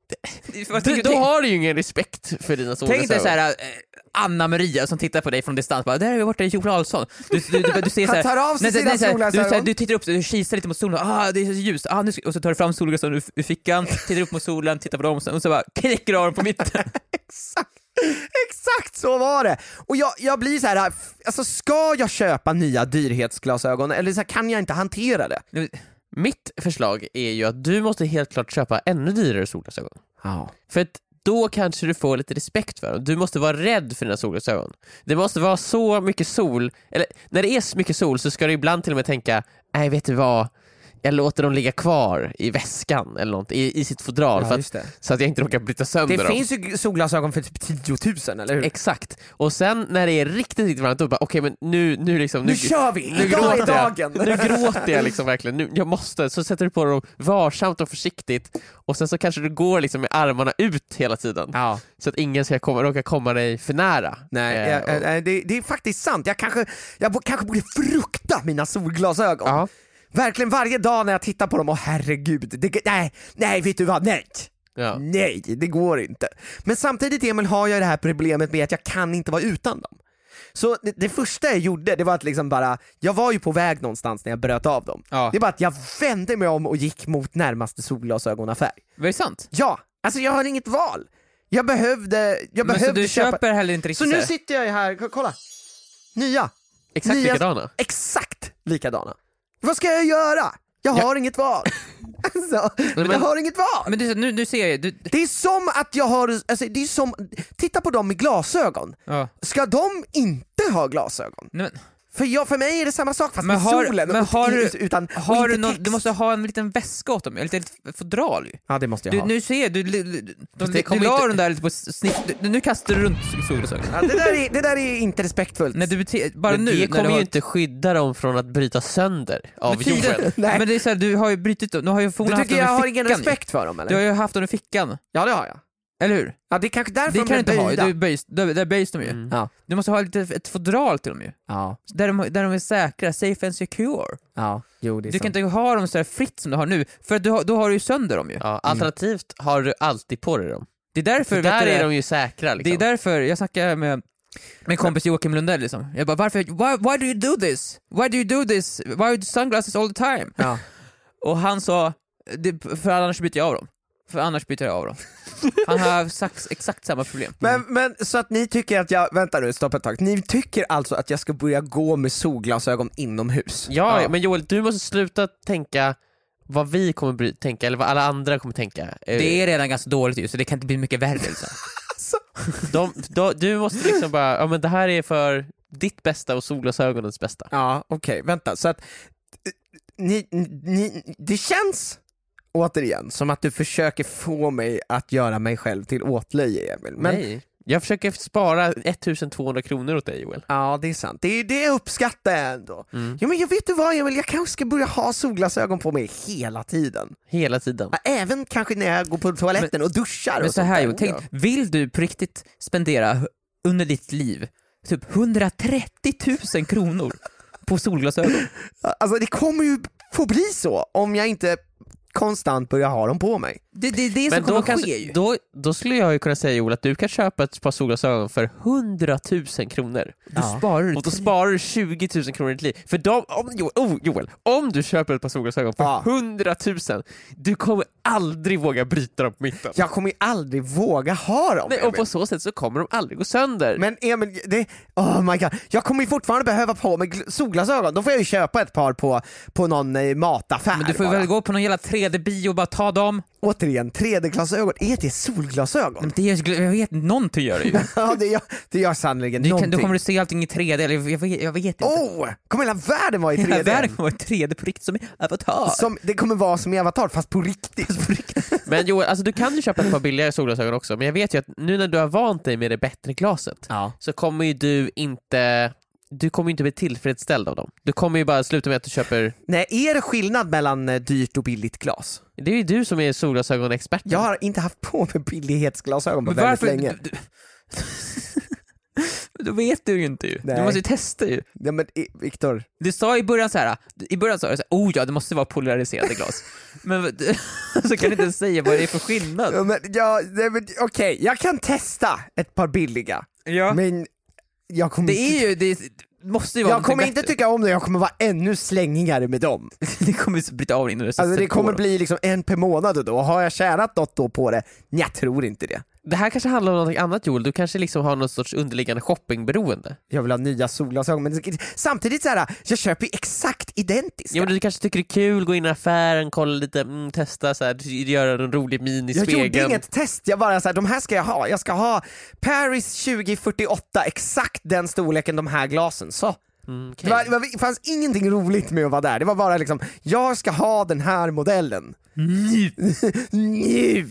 Du, då har du ju ingen respekt för dina solglasögon. Tänk dig såhär, äh, Anna-Maria som tittar på dig från distans bara, där är vi borta i Joel Ahlsson. Du, du, du, du ser såhär, han tar av sig sina solglasögon. Du, du tittar upp, du kisar lite mot solen, ah det är så ljust, ah, nu, och så tar du fram solglasögon ur, ur fickan, tittar upp mot solen, tittar på dem och så, och så bara knäcker du av dem på mitten. Exakt. Exakt så var det. Och jag, jag blir så här, alltså ska jag köpa nya dyrhetsglasögon eller så här, kan jag inte hantera det? Mitt förslag är ju att du måste helt klart köpa ännu dyrare solglasögon. Ja. För att då kanske du får lite respekt för dem. Du måste vara rädd för dina solglasögon. Det måste vara så mycket sol, eller när det är så mycket sol så ska du ibland till och med tänka, nej vet du vad, jag låter dem ligga kvar i väskan eller något, i, i sitt fodral ja, för att, så att jag inte råkar bryta sönder det dem. Det finns ju solglasögon för typ tio tusen, eller hur? Exakt. Och sen när det är riktigt, riktigt varmt, då bara okej, okay, men nu, nu liksom... Nu, nu kör vi! Nu Idag gråter är dagen! Jag, nu gråter jag liksom verkligen. Nu, jag måste. Så sätter du på dem varsamt och försiktigt och sen så kanske du går liksom med armarna ut hela tiden. Ja. Så att ingen ska komma, råka komma dig för nära. Nej, eh, jag, och... äh, det, det är faktiskt sant. Jag kanske, jag b- kanske borde frukta mina solglasögon. Ja. Verkligen varje dag när jag tittar på dem, åh herregud, det, nej, nej, vet du vad, nej. Ja. Nej, det går inte. Men samtidigt, Emil, har jag det här problemet med att jag kan inte vara utan dem. Så det, det första jag gjorde, det var att liksom bara, jag var ju på väg någonstans när jag bröt av dem. Ja. Det är bara att jag vände mig om och gick mot närmaste solglasögonaffär. Var det sant? Ja, alltså jag har inget val. Jag behövde, jag Men behövde så du köpa... köper heller inte riktigt. Så nu sitter jag här, k- kolla. Nya. Exakt Nya, likadana. Exakt likadana. Vad ska jag göra? Jag har Ja. inget val. Alltså, men, jag har inget val. Men du, nu, nu ser jag, du... Det är som att jag har, alltså, det är som, titta på dem med glasögon. Ja. Ska de inte ha glasögon? Nej, men... För, jag, för mig är det samma sak fast Men med har, solen men och, har du, utan, har och du, inte någon, text. du måste ha en liten väska åt dem, eller ett litet fodral ju. Ja, det måste jag Du, ha. nu ser du, du, du, du, det du kommer la inte- den där lite på snitt, du, nu kastar du runt solglasögonen. Ja, det, där är, det där är inte respektfullt. Nej, du bete, bara Men nu det när kommer du ju har... inte skydda dem från att bryta sönder av Men tiden- jorden. Nej. Men det är så här, du har ju brutit dem, nu har ju Du förmodligen haft tycker dem jag i har ingen fickan ju. respekt för dem eller? Du har ju haft dem i fickan, Ja, det har jag. eller hur? Ja, det är kanske därför Det de kan du blir inte ha, böjda. du böjs, där, där böjs de ju. Mm. Ja. Du måste ha lite, ett fodral till dem ju. Ja. Där de, där de är säkra, safe and secure. Ja, jo det är Du kan sant. inte ha dem så här fritt som du har nu, för du har, då har du ju sönder dem ju. Ja, alternativt har du alltid på dig dem. Det är därför, För vet där du, är de ju säkra liksom. det är därför jag snackade med min kompis Joakim Lundell liksom. Jag bara, varför, why, why do you do this? Why do you do this? Why do you do sunglasses all the time? Ja. Och han sa, det, för annars byter jag av dem. För annars byter jag av dem. Han har sagt exakt samma problem. Men, men så att ni tycker att jag, vänta nu, stopp ett tag. Ni tycker alltså att jag ska börja gå med solglasögon inomhus? Ja, Ja. men Joel, du måste sluta tänka vad vi kommer bry- tänka, eller vad alla andra kommer tänka. Det är redan ganska dåligt ju, så det kan inte bli mycket värre liksom. de, de, Du måste liksom bara, ja men det här är för ditt bästa och solglasögonens bästa. Ja, okej, vänta. Så att eh, ni, ni, det känns återigen som att du försöker få mig att göra mig själv till åtlöje, Emil. Men Nej. Jag försöker spara ettusentvåhundra kronor åt dig, Joel. Ja, det är sant. Det är det uppskattar jag ändå. Mm. Ja, men jag vet du vad, Emil? Jag kanske ska börja ha solglasögon på mig hela tiden. Hela tiden. Ja, även kanske när jag går på toaletten Men- och duschar. Men och så här, sånt jo, där. tänk, vill du på riktigt spendera under ditt liv typ hundratrettio tusen kronor på solglasögon? Alltså det kommer ju få bli så om jag inte konstant börjar ha dem på mig. Det är det, det som Men kommer då, ske kanske, ju. då, då skulle jag ju kunna säga, Joel, att du kan köpa ett par solglasögon för hundratusen kronor. Då sparar du Och då tre- sparar du tjugo tusen kronor i ditt liv. För de, om, Joel, oh, Joel, om du köper ett par solglasögon för Ja. hundratusen, du kommer aldrig våga bryta dem på mitten. Jag kommer ju aldrig våga ha dem. Nej, och Emil. på så sätt så kommer de aldrig gå sönder. Men Emil, det, oh my god, jag kommer ju fortfarande behöva på mig gl- solglasögon. Då får jag ju köpa ett par på, på någon eh, mataffär. Men du får ju bara. väl gå på någon jävla tre D-bio och bara ta dem. Återigen, tre D-glasögon, är det solglasögon? Men det är, jag vet, någonting gör det ju. Ja, det gör, det gör sannoliken Du, kan, någonting. du kommer du se allting i tre D, eller jag, jag, vet- jag vet inte. Oh, kommer hela världen vara i tre D? Hela världen kommer vara i tre D på riktigt som i Avatar. Som, det kommer vara som i Avatar, fast på riktigt. Men Joel, alltså du kan ju köpa ett par billigare solglasögon också, men jag vet ju att nu när du har vant dig med det bättre glaset Ja. så kommer ju du inte du kommer ju inte bli tillfredsställd av dem. Du kommer ju bara sluta med att du köper. Nej, är det skillnad mellan eh, dyrt och billigt glas? Det är ju du som är solglasögonexperten. Jag har inte haft på mig billighetsglasögon på Men väldigt varför? länge. Du, du, då vet du ju inte ju. Nej. Du måste ju testa ju. Ja, men i- Viktor, Du sa i början så här, i början sa du så här, oh ja, det måste vara polariserade glas. Men så kan du inte säga vad det är för skillnad. ja, men, ja, nej, men, okej, jag kan testa ett par billiga, Ja. men jag kommer, Det är ju, det måste ju vara jag kommer någonting inte bättre. tycka om det, jag kommer vara ännu slängigare med dem. Det kommer ju bryta av innan du Alltså det sätter kommer på bli liksom en per månad och då har jag tjänat något då på det? Nej, jag tror inte det. Det här kanske handlar om något annat, Joel. Du kanske liksom har någon sorts underliggande shoppingberoende. Jag vill ha nya solglasögon, men det- samtidigt så här, jag köper ju exakt identiska. Ja, men du kanske tycker det är kul, gå in i affären, kolla lite, mm, testa så här, göra en rolig min i Jag spegeln. gjorde inget test, jag bara så här, de här ska jag ha. Jag ska ha Paris tjugo fyrtioåtta, exakt den storleken, de här glasen. Så. Mm, okej. Det, var, det, var, det fanns ingenting roligt med att vara där, det var bara liksom, jag ska ha den här modellen. Nu! nu!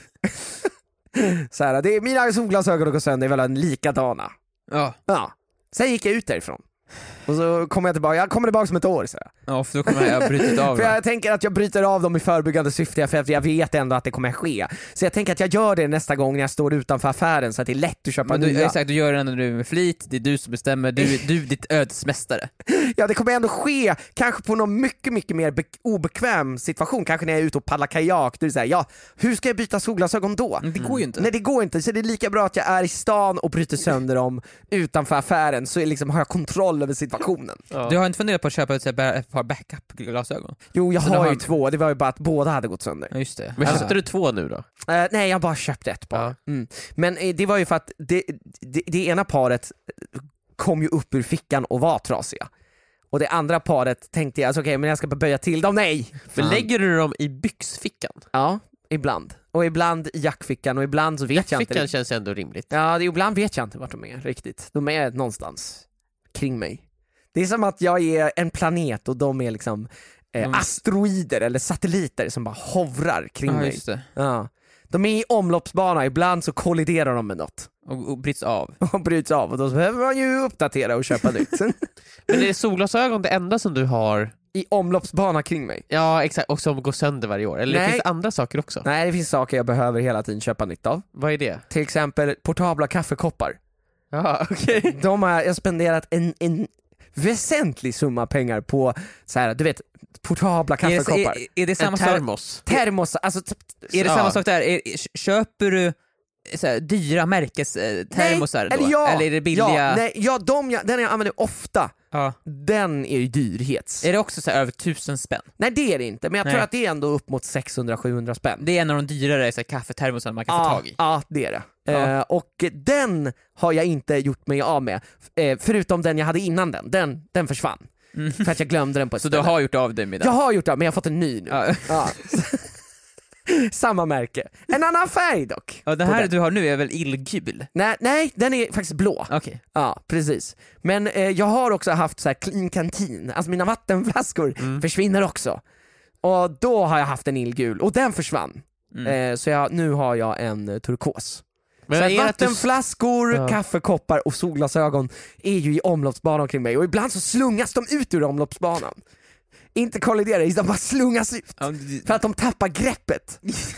Så här, det är, mina solglasögon och går sönder är väl likadana. Ja, Ja. Sen gick jag ut därifrån. Och så kommer jag tillbaka, jag kommer tillbaka om ett år så här. ja, för då kommer jag ha brutit av För dem. jag tänker att jag bryter av dem i förebyggande syfte, för att jag vet ändå att det kommer ske. Så jag tänker att jag gör det nästa gång när jag står utanför affären så att det är lätt att köpa Men du, nya. exakt, du gör det när du är med flit, det är du som bestämmer, du, du är ditt ödesmästare. Ja, det kommer ändå ske, kanske på någon mycket, mycket mer be- obekväm situation. Kanske när jag är ute och paddlar kajak, då är det så här, ja, hur ska jag byta solglasögon då? Men det går ju inte. Nej, det går inte, så det är lika bra att jag är i stan och bryter sönder dem utanför affären, så är liksom, har jag kontroll över situationen. Ja. Du har inte funderat på att köpa ett, så här, ett par backup-glasögon? Jo, jag Så du har har- ju två, det var ju bara att båda hade gått sönder. Ja, just det. Men Alltså, köpte du två nu då? Eh, nej, jag har bara köpt ett par. Ja. Mm. Men eh, det var ju för att det, det, det ena paret kom ju upp ur fickan och var trasiga. Och det andra paret tänkte jag, alltså, okej, men jag ska bara böja till dem. Nej! Men Fan. lägger du dem i byxfickan? Ja, ibland. Och ibland i jackfickan och ibland så vet jag inte. Fickan känns ändå rimligt. Ja, det, ibland vet jag inte vart de är riktigt. De är någonstans kring mig. Det är som att jag är en planet och de är liksom eh, Mm. asteroider eller satelliter som bara hovrar kring ja, mig. just det. Ja. De är i omloppsbana, ibland så kolliderar de med något Och, och bryts av. och bryts av och då behöver man ju uppdatera och köpa nytt. Men är solglasögon det enda som du har? I omloppsbana kring mig. Ja, exakt, och som går sönder varje år? Eller Nej. finns det andra saker också? Nej, det finns saker jag behöver hela tiden köpa nytt av. Vad är det? Till exempel portabla kaffekoppar. Ja, okej. De har jag spenderat en, en väsentlig summa pengar på så här, du vet, portabla Är det, kaffekoppar. är, är det En samma sak? termos. Termos, alltså t- Är det Ja. samma sak där? Är, köper du så här, dyra märkes eh, termosar då? eller ja, Eller är det billiga? Ja, nej, ja de jag, den jag använder ofta, Ja. den är ju dyrhets. Är det också så här, över tusen spänn? Nej, det är det inte, men jag Nej. tror att det är ändå upp mot sexhundra till sjuhundra spänn. Det är en av de dyrare så här, kaffetermosarna man kan få Ja, tag i. ja, det är det. Ja. Eh, och den har jag inte gjort mig av med, eh, förutom den jag hade innan den. Den, den försvann. Mm. För att jag glömde den på ett Så du ställe. har gjort av dig med den? Jag har gjort det, men jag har fått en ny nu. Ja. Ja. Samma märke. En annan färg dock. Ja, det på här den. du har nu är väl illgul? Nej, nej, den är faktiskt blå. Okej. Ja, precis. Men eh, jag har också haft så här clean kantin, alltså mina vattenflaskor Mm. försvinner också. Och då har jag haft en illgul, och den försvann. Mm. Eh, så jag, nu har jag en eh, turkos. Men så är det att du- vattenflaskor, Ja. kaffekoppar och solglasögon är ju i omloppsbanan omkring mig och ibland så slungas de ut ur omloppsbanan. Inte kolliderar, de bara slungas ut. Ja, det- För att de tappar greppet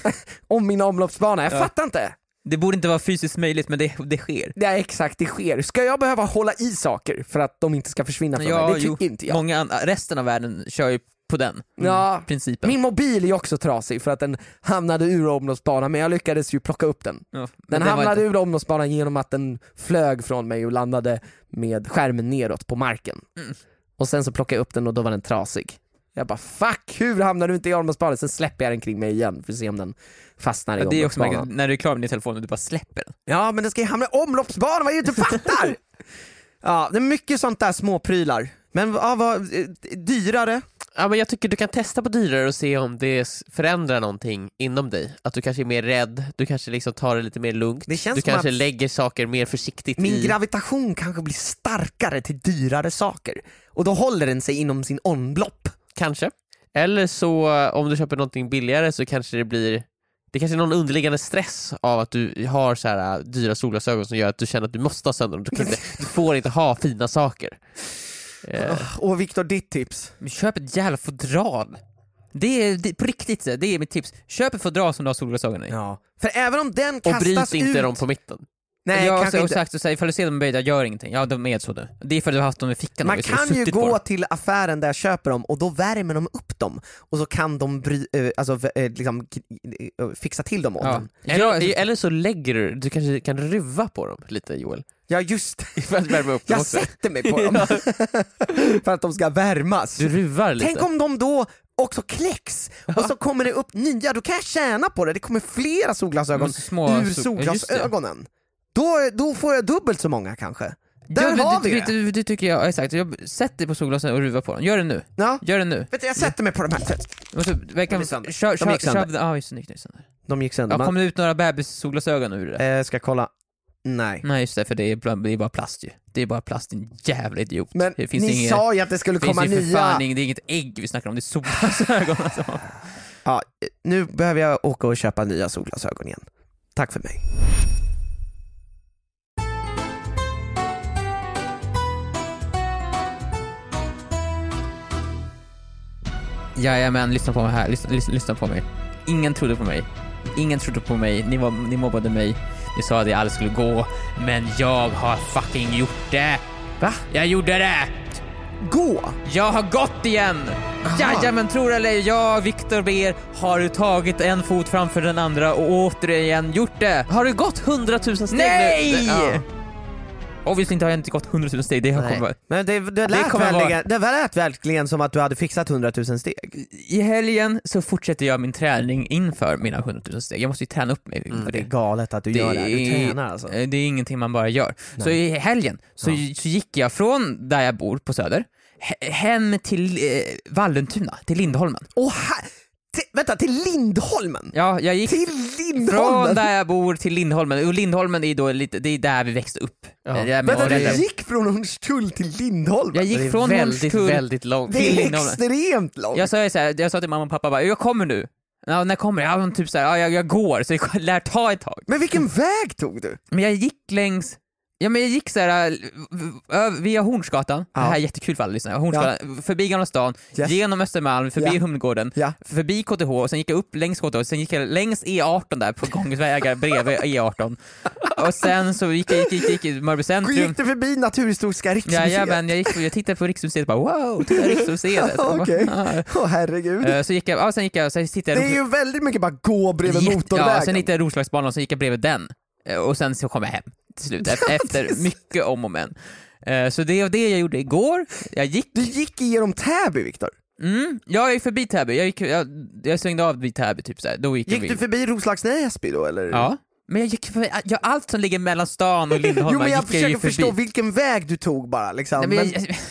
om min omloppsbana. Jag Ja. fattar inte. Det borde inte vara fysiskt möjligt, men det, det sker. Det är exakt, det sker. Ska jag behöva hålla i saker för att de inte ska försvinna från mig? Det tycker jo, inte jag. Många an- resten av världen kör ju på den Ja. principen. Min mobil är också trasig för att den hamnade ur omloppsbanan, men jag lyckades ju plocka upp den. Ja, men Den det var hamnade inte- ur omloppsbanan genom att den flög från mig och landade med skärmen neråt på marken. Mm. Och sen så plockade jag upp den och då var den trasig. Jag bara fuck, hur hamnar du inte i omloppsbanan? Sen släpper jag den kring mig igen för att se om den fastnar i Ja, det är också omloppsbanan. märkligt, när du är klar med din telefon och du bara släpper den. Ja, men den ska ju hamna i omloppsbanan, vad är det du inte fattar? Ja, det är mycket sånt där små prylar. Men ja, vad, eh, dyrare? Ja, men jag tycker du kan testa på dyrare och se om det s- förändrar någonting inom dig. Att du kanske är mer rädd, du kanske liksom tar det lite mer lugnt. Det känns Du som kanske att- lägger saker mer försiktigt Min i... gravitation kanske blir starkare till dyrare saker. Och då håller den sig inom sin omlopp. Kanske. Eller så eh, om du köper någonting billigare så kanske det blir... Det kanske är någon underliggande stress av att du har så här äh, dyra solglasögon som gör att du känner att du måste ha sönder dem. Du, kan inte, du får inte ha fina saker. Eh, Och Viktor, ditt tips? Men köp ett jävla fodral. Det är det, på riktigt, det är mitt tips. Köp ett fodral som du har solglasögonen i. Ja. För även om den och kastas bryt inte ut... dem på mitten. Nej, jag kanske har inte. sagt, så här, ifall du ser dem böjda, gör ingenting. Ja, de är så nu. Det är för att du har haft dem i fickan. Man och kan ju suttit på gå dem. till affären där jag köper dem och då värmer de upp dem och så kan de bry, eh, alltså, v- eh, liksom, k- eh, fixa till dem åt Ja. en. Eller, Ja, eller så lägger du, du kanske kan ruva på dem lite, Joel. Ja, just det. För att värma upp dem Jag också. sätter mig på dem för att de ska värmas. Du ruvar lite. Tänk om de då också kläcks och så kommer det upp nya, då kan jag tjäna på det. Det kommer flera solglasögon Men så små ur sol- ja, just det. solglasögonen. Då, då får jag dubbelt så många kanske. Där ja, har det, vi det, det. det, det tycker jag, exakt. Jag, sätt dig på solglasögon och ruva på dem. Gör det nu. Ja. Gör det nu. Vet du, jag sätter mig på de här. Och så, verkar, De är sönder. kör, De kör, gick sönder. kör, ja, just det, just det. De gick sönder. Ja, Man, kom det ut några bebissolglasögon ur det? eh, ska kolla. Nej. Nej, just det, för det är, bla- det är bara plast ju. Det är bara plast, din jävla idiot. Men det finns ni inget, sa ju att det skulle finns komma ju för nya. fan ing- det är inget ägg vi snackar om, det är solglasögon alltså. Ja, nu behöver jag åka och köpa nya solglasögon igen. Tack för mig. Jajamän, lyssna på mig här, lyssna, lyssna, lyssna på mig. Ingen trodde på mig. Ingen trodde på mig, ni, var, ni mobbade mig. Ni sa att det aldrig skulle gå. Men jag har fucking gjort det. Va? Jag gjorde det! Gå! Jag har gått igen! Jajamän, tror eller ej, jag, Viktor Ber, har tagit en fot framför den andra och återigen gjort det. Har du gått hundratusen steg Nej! nu? Ja. Obviously inte har jag inte gått hundratusen steg, det har Nej. kommit. Men det, det, lät kommer verkligen, det lät verkligen som att du hade fixat hundratusen steg. I helgen så fortsätter jag min träning inför mina hundratusen steg. Jag måste ju träna upp mig för Det är det. galet att du Det gör det här. Du är- tränar alltså. Eh, Det är ingenting man bara gör. Så i helgen så, så gick jag från där jag bor på Söder he- hem till eh, Vallentuna, till Lindholmen. Åh, här, till, vänta, till Lindholmen? Ja, jag gick Till från Lindholmen? där jag bor till Lindholmen, och Lindholmen är då lite, det är där vi växte upp. Ja. Eh, jag, Vänta, jag, du gick från Hornstull till Lindholmen? jag Det gick är från väldigt, Hornstull. väldigt långt. Det till är Lindholmen. extremt långt. Jag sa, så här, jag sa till mamma och pappa bara, jag kommer nu. Ja, när kommer jag? Ja, men typ så här, ja, jag, jag går, så jag lär ta ett tag. Men vilken väg tog du? Men jag gick längs, ja men jag gick så här äh, ö- via Hornsgatan, Ja. det här är jättekul för alla lyssnare, Hornsgatan, förbi Gamla stan, Yes. genom Östermalm, förbi Ja. Humlegården, Ja. förbi K T H, och sen gick jag upp längs K T H, och sen gick jag längs E arton där på gångvägar bredvid E arton. Och sen så gick jag gick, gick, gick, gick Mörby centrum. Gick du förbi Naturhistoriska Ja, riksmuseet? ja, men jag, gick, jag tittade på Riksmuseet och bara wow, titta Riksmuseet. Okej. Ja. Åh herregud. Eh, Så gick jag, ja, sen gick jag, sen tittade Det jag är ju väldigt mycket bara gå bredvid Jätte- motorvägen. Ja, sen hittade jag Roslagsbanan och sen gick jag bredvid den. Eh, Och sen så kom jag hem till slut, e- efter mycket om och men. Eh, Så det var det jag gjorde igår. Jag gick, Du gick igenom Täby, Viktor. mm, jag gick förbi Täby, jag, gick, jag, jag svängde av vid Täby typ såhär. Då gick, Gick jag du förbi Roslagsnäsby då eller? Ja, men jag gick förbi, jag, allt som ligger mellan stan och Lindholmen Jo men jag gick jag ju försöker förbi. förstå vilken väg du tog bara liksom. Nej, men men... jag,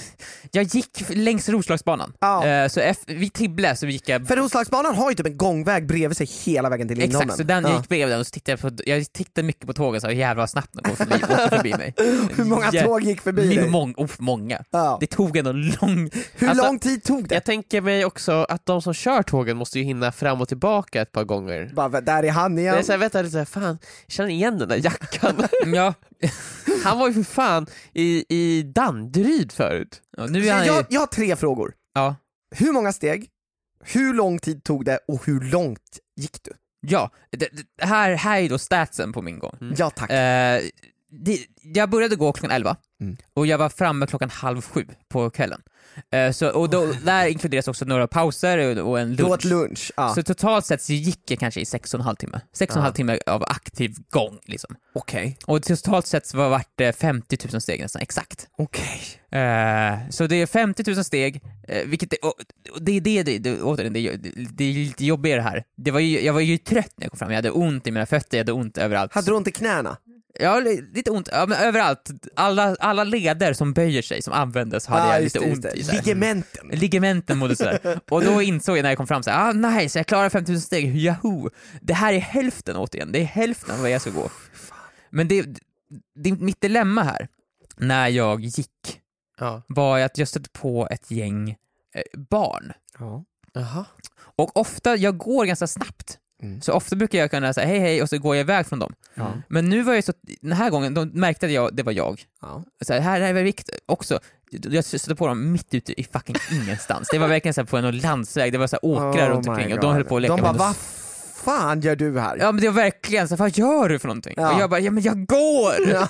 Jag gick längs Roslagsbanan. Ja. Eh, så efter, vid Tibble så gick jag... För Roslagsbanan har ju typ en gångväg bredvid sig hela vägen till Lindholmen. Exakt, så den, jag gick bredvid den och så tittade jag på, jag tittade mycket på tågen så jävlar vad snabbt den går förbi, åkte förbi mig. Hur många Ja, tåg gick förbi dig? Mång, oh, många. Ja. Det tog ändå lång... Hur Alltså, lång tid tog det? Jag tänker mig också att de som kör tågen måste ju hinna fram och tillbaka ett par gånger. Bara, där är han igen. Det är så här, vänta lite så här, fan, jag känner igen den där jackan. Ja. Han var ju för fan i, i Danderyd förut. Ja, nu är han ju... jag, jag har tre frågor. Ja. Hur många steg? Hur lång tid tog det och hur långt gick du? Ja, det, det, här, här är då statsen på min gång. Mm. Ja tack. Eh, det, jag började gå klockan elva Mm. och jag var framme klockan halv sju på kvällen. Eh, så, och då, där inkluderas också några pauser och, och en Då lunch. åt lunch. Ja. Så totalt sett så gick jag kanske i sex och en halv timme. Sex och en Ja. halv timme av aktiv gång liksom. Okej. Och totalt sett så var det femtio tusen steg nästan exakt. Okej. Eh, så det är femtio tusen steg, eh, vilket är, och, och det är det, det, det, återigen, det, det, det är lite jobbigare här. Det var ju, jag var ju trött när jag kom fram, jag hade ont i mina fötter, jag hade ont överallt. Hade du ont i knäna? Ja, lite ont, ja, men överallt. Alla, alla leder som böjer sig, som användes, hade Ah, jag just lite det, ont just det. i. så här. Ligamenten. Ligamenten mådde sådär. Och då insåg jag när jag kom fram så här, ah nice, jag klarar fem tusen steg, yahoo! Det här är hälften återigen, det är hälften av vad jag ska gå. Men det, det är mitt dilemma här, när jag gick, Ja. var att jag stötte på ett gäng eh, barn. Ja. Jaha. Och ofta, jag går ganska snabbt. Mm. Så ofta brukar jag kunna säga hej hej och så går jag iväg från dem. Ja. Men nu var jag så, den här gången, de märkte att jag, det var jag. Ja. Så här, här är det viktigt också. Jag stötte på dem mitt ute i fucking ingenstans. Det var verkligen så här på en landsväg, det var så här åkrar Oh runt my omkring och God. de höll på att leka De bara, med vad fan gör du här? Ja men det var verkligen så här, vad gör du för någonting? Ja. Och jag bara, ja men jag går! Ja.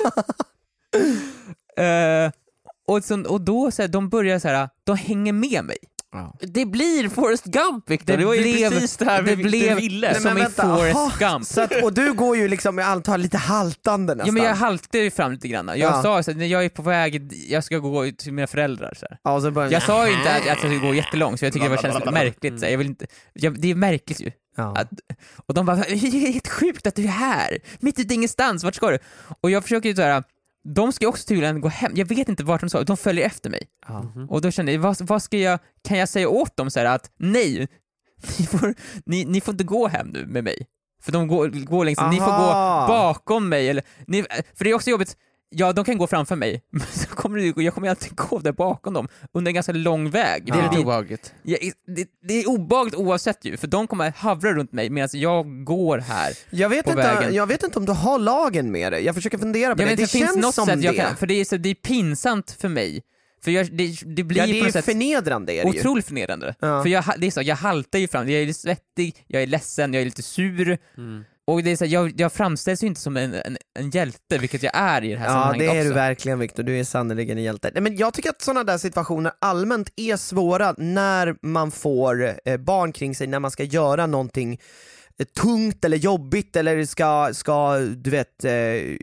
Eh, och, så, och då så här, de börjar så här, de hänger med mig. Ja. Det blir Forrest Gump, Victor. Det, Det var ju blev- precis det här det vi, blev- du ville. Nej, som i Forrest aha, Gump. Så att, och du går ju liksom, jag antar, lite haltande nästan. Ja men jag haltade ju fram lite grann. Jag Ja. sa så här, när jag är på väg, jag ska gå till mina föräldrar så här. Ja, och så börjar- Jag sa ju inte att, att jag skulle gå jättelångt, så jag tycker det var känns märkligt. Så här. Jag vill inte, jag, det är märkligt ju. Ja. Att, och de bara, det är helt sjukt att du är här, mitt ute i ingenstans, vart ska du? Och jag försöker ju såhär, de ska ju också tydligen gå hem, jag vet inte vart de ska, de följer efter mig. Ja. Och då kände jag, vad, vad ska jag, kan jag säga åt dem så här att nej, ni får, ni, ni får inte gå hem nu med mig. För de går, går längs, ni får gå Aha. bakom mig, eller, ni, för det är också jobbigt. Ja, de kan gå framför mig, men så kommer det, jag kommer alltid gå där bakom dem under en ganska lång väg. Det är lite det, obehagligt. ja, det, det är obehagligt oavsett ju, för de kommer havra runt mig medan jag går här. Jag vet, på inte, vägen. jag vet inte om du har lagen med dig. Jag försöker fundera på Jag det. vet Det inte, det finns känns något som sätt det. jag kan, för det är, så, det är pinsamt för mig. För jag, det, det blir Ja, det på är ju något sätt förnedrande. Är det ju. otroligt förnedrande. Ja. För jag, det är så, jag haltar ju fram, jag är lite svettig, jag är ledsen, jag är lite sur. Mm. Och det är så, jag, jag framställs ju inte som en, en, en hjälte, vilket jag är i det här Ja, sammanhanget det är också. du verkligen, Victor. Du är sannerligen en hjälte. Nej, men jag tycker att sådana där situationer allmänt är svåra när man får eh, barn kring sig, när man ska göra någonting eh, tungt eller jobbigt eller ska, ska du vet, eh,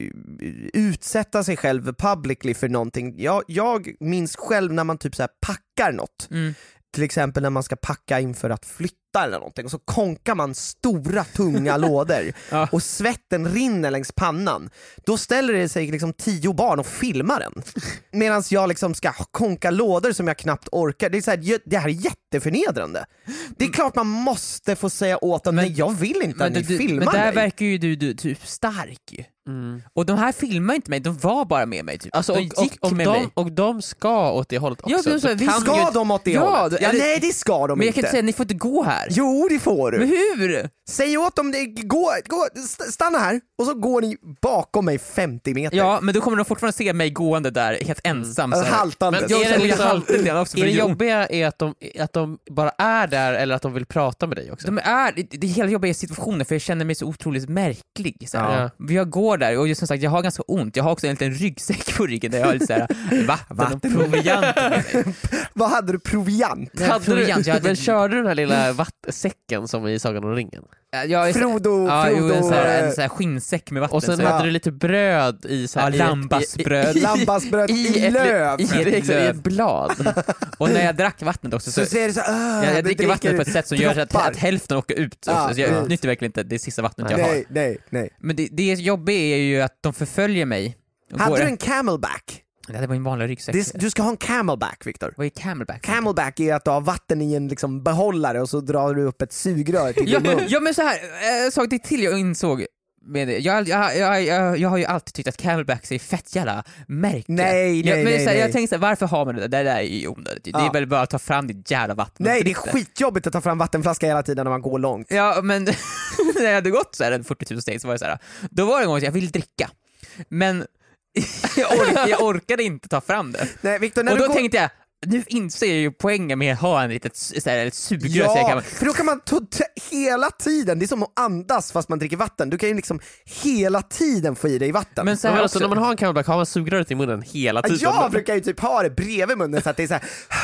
utsätta sig själv publicly för någonting. Jag, jag minns själv när man typ så här packar något. Mm. Till exempel när man ska packa inför att flytta eller någonting, och så konkar man stora tunga lådor Ja. och svetten rinner längs pannan. Då ställer det sig liksom tio barn och filmar den. Medan jag liksom ska konka lådor som jag knappt orkar. Det är, så här, det här är jätteförnedrande. Det är klart man måste få säga åt dem, Men- nej jag vill inte att Men, ni du, filmar men där mig. verkar ju du, du typ stark ju. Mm. Och de här filmar inte mig, de var bara med mig typ. Alltså, de och, gick och, och, med mig. de, och de ska åt det hållet också. Ja, men så här, vi kan Ska ju- de åt det Ja, hållet? det- Ja, det- nej det ska de Men jag inte. kan inte säga, ni får inte gå här. Jo det får du. Men hur? Säg åt dem, det, gå, gå, st- stanna här och så går ni bakom mig femtio meter. Ja, men då kommer de fortfarande se mig gående där helt ensam. Alltså, så här. haltande. Men Jag, är det jag, jag liksom- haltar lite grann också, för Är det det är jobbiga är att de, att de bara är där eller att de vill prata med dig också? De är, det, det hela jobbiga situationen, för jag känner mig så otroligt märklig så här. Ja. Jag går där och just som sagt, jag har ganska ont. Jag har också en liten ryggsäck på ryggen där jag har lite så här, vatten, Vatten. och proviant med mig. Vad hade du? Proviant? Nej, Hade du, proviant, jag hade- men körde du den här lilla vattsäcken som i Sagan om ringen? Jag är så- Frodo, Ja, Frodo jo, en, så här, eh, en så här skinnsäck med vatten. Och sen så jag- hade du lite bröd i så här, Ja, i ett- lambasbröd. i- i- lambasbröd i, ett- löv. i I, ett exakt, i löv. ett blad. Och när jag drack vattnet också så, Så ser det så, uh, jag, jag dricker vattnet på ett sätt som gör så att, droppar. att hälften åker ut också, Ja, så jag ja. utnyttjar verkligen inte det sista vattnet jag har. Nej, nej, nej. Men det, det jobbiga är ju att de förföljer mig. Och Hade går- du en camelback? Det var en vanlig ryggsäck. Det, du ska ha en camelback, Viktor. Vad är camelback? Camelback är att du har vatten i en liksom behållare och så drar du upp ett sugrör till ja, din mun. ja men så här, äh, sak det till jag insåg med det. Jag, jag, jag, jag, jag har ju alltid tyckt att camelbacks är fett jävla märkliga. Nej, nej, jag, men, nej, så här, nej. Jag tänkte så här, varför har man det? Det där är ju onödigt. Det Ja. är väl bara att ta fram ditt jävla vatten. Nej, det är skitjobbigt att ta fram vattenflaska hela tiden när man går långt. Ja, men när jag hade gått så här en fyrtio tusen steg så var det så här. Då var det en gång att jag ville dricka. Men jag, ork, jag orkade inte ta fram det. Nej, Victor, när och du då går... tänkte jag, nu inser jag ju poängen med att ha en litet så här, ett sugrör. Så jag Ja, kan... för då kan man ta t- hela tiden, det är som att andas fast man dricker vatten. Du kan ju liksom hela tiden få i dig vatten. Men så Ja, här men också, alltså, när man har en camelback har man sugröret i munnen hela tiden. Jag brukar ju typ ha det bredvid munnen så att det är så här.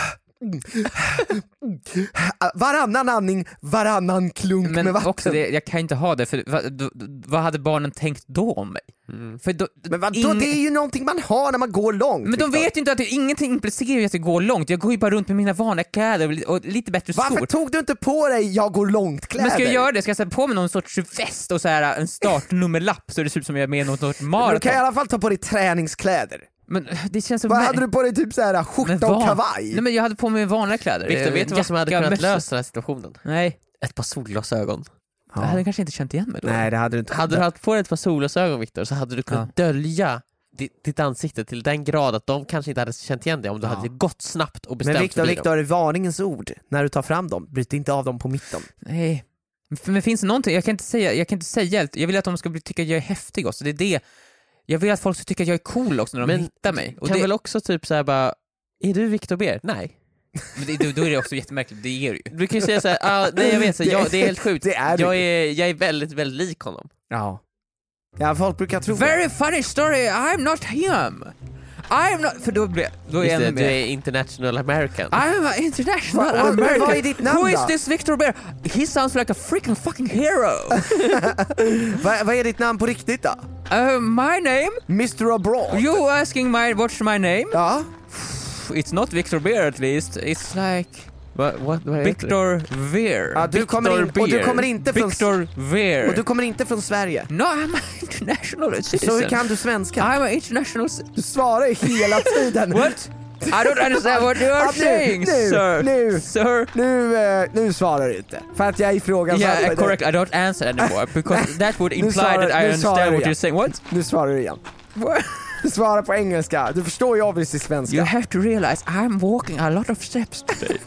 Varannan andning, varannan klunk med men vatten. också det, jag kan inte ha det, för vad, då, vad hade barnen tänkt då om mig? Mm. För då, Men vadå, ing- det är ju någonting man har när man går långt. Men de Victor. vet ju inte att det, ingenting implicerar ju att jag går långt. Jag går ju bara runt med mina vanliga kläder och, li- och lite bättre skor. Varför tog du inte på dig jag går långt-kläder? Men ska jag göra det? Ska jag sätta på mig någon sorts väst och så här en startnummerlapp så det ser ut som jag är med i något sorts Du maraton? kan i alla fall ta på dig träningskläder. Men det känns så... Vad mär- hade du på dig, typ såhär Men skjorta van- och kavaj? Nej men jag hade på mig vanliga kläder. Victor, Eh, vet du vad som hade jacka, kunnat mössa. lösa den här situationen? Nej, Ett par solglasögon. jag hade kanske inte känt igen mig då. Nej, det hade du inte. Hade du haft på dig ett par solglasögon, Victor, så hade du kunnat dölja ditt, ditt ansikte till den grad att de kanske inte hade känt igen dig om du Ja. hade gått snabbt och bestämt Men Victor, förbi Victor, varningens ord när du tar fram dem, bryt inte av dem på mitten. Nej. Men- Men finns det någonting, jag kan inte säga, jag kan inte säga, jag vill att de ska bli, tycka att jag är häftig också, det är det. Jag vill att folk ska tycka att jag är cool också när de Men hittar mig. Och kan det, väl också typ såhär bara, är du Victor Beer? Nej. men det, då, då är det också jättemärkligt, det ger ju. Du kan ju säga såhär, ah, nej jag vet, så, Det- jag, det är helt sjukt. det är du. jag, är, jag är väldigt, väldigt lik honom. Ja. Ja, folk brukar tro det. Very funny story, I'm not him. I'm not, för då blir då är Just jag det, ännu du mer. är international American. I'm an international Va- va- American. vad är ditt namn Who is då? this Victor Bear? He sounds like a freaking fucking hero. Va, vad är ditt namn på riktigt då? uh, my name? mister Abroad? You asking my, what's my name? Ja. It's not Victor Bear at least. It's like Va, what, vad heter Victor Veer. Ja, du kommer in- Victor och du Beer. kommer inte från- Victor Veer. Och du kommer inte från Sverige. No, I'm an international citizen. Så hur kan du svenska? I'm an international ci- Du svarar ju hela tiden. What? I don't understand what you are Ja, nu, saying, nu, sir. nu. Sir. Nu, eh, nu svarar du inte. För att jag ifrågasätter Yeah, det. correct. I don't answer anymore because that would imply svarar- that I nu understand svarar what jag. you're saying. What? Nu svarar du igen. What? Du svarar på engelska. Du förstår ju obviously svenska. You have to realize I'm walking a lot of steps today.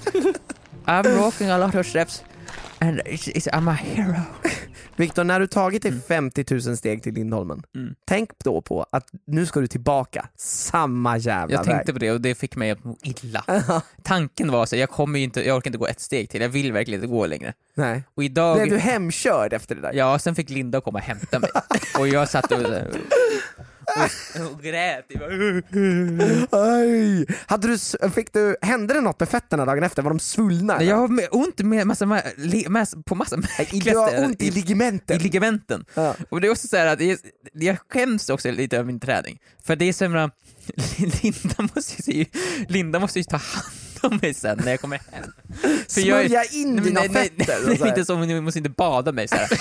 I'm walking a lot of steps and it's, it's, I'm a hero. Viktor, när du tagit dig femtio tusen steg till Lindholmen, Mm. tänk då på att nu ska du tillbaka samma jävla Jag tänkte väg. på det och det fick mig att må illa. Tanken var så jag kommer ju inte, jag orkar inte gå ett steg till. Jag vill verkligen inte gå längre. Nej. Och idag... Blev du hemkörd efter det där? Ja, sen fick Linda komma och hämta mig. Och jag satt och, och, och, och grät. Jag bara, Aj. Hade du, s- fick du, hände det något med fötterna dagen efter? Var de svullna? Nej, jag har med, ont med massa, med, med, på massa Du har ont i ligamenten. i ligamenten. Ja. Och det är också så här att jag, jag skäms också lite över min träning. För det är så himla, Linda måste ju, Linda måste ju ta hand om mig sen när jag kommer hem. För jag är- Smörja in Nej, dina nej, nej, fötter. nej, och så här. inte så, hon måste inte bada mig så här.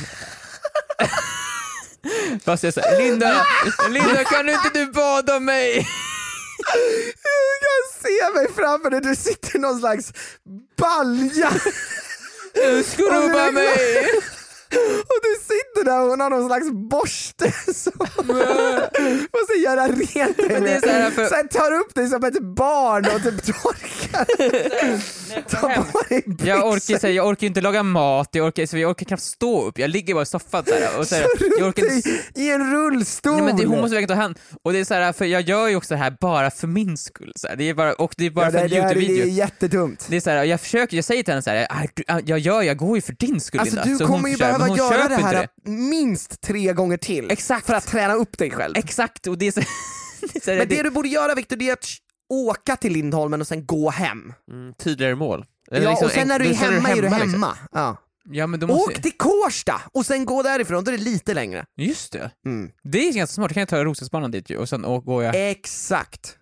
Fast jag säger Linda, Linda kan inte du bada mig? Jag kan se mig framför dig, du sitter i någon slags balja Skrubba mig! och du sitter där och hon har någon slags borste som måste göra rent dig Men det är med. så här för- Sen tar upp dig som ett barn och typ torkar. Ta på dig byxor. Jag orkar, så här, jag orkar inte laga mat, jag orkar, så jag orkar knappt stå upp, jag ligger bara i soffan så här, och så här, jag orkar inte. I en rullstol. Nej, men det, hon måste verkligen ta hand. Och det är så här, för jag gör ju också det här bara för min skull så här. Det är bara, och det är bara ja, för det, en det, är- det YouTube-video. är jättedumt. Det är så här, jag försöker, jag säger till henne så här, "Aj, du- jag gör, jag går ju för din skull Alltså Linda." du Så hon kommer ju försöker, men behöva hon göra köper det inte här minst tre gånger till. Exakt. För att träna upp dig själv. Exakt, och det är så, det är så här, Men det det, du borde göra, Victor, det är att åka till Lindholmen och sen gå hem. Mm, tydligare mål. Eller Ja, liksom och sen när du är en- sen hemma är du hemma. liksom. Ja. ja men då måste Åk till Kårsta och sen gå därifrån, då är det lite längre. just det. Mm. Det är ganska smart, då kan jag ta Roslagsbanan dit ju och sen och går jag. Exakt.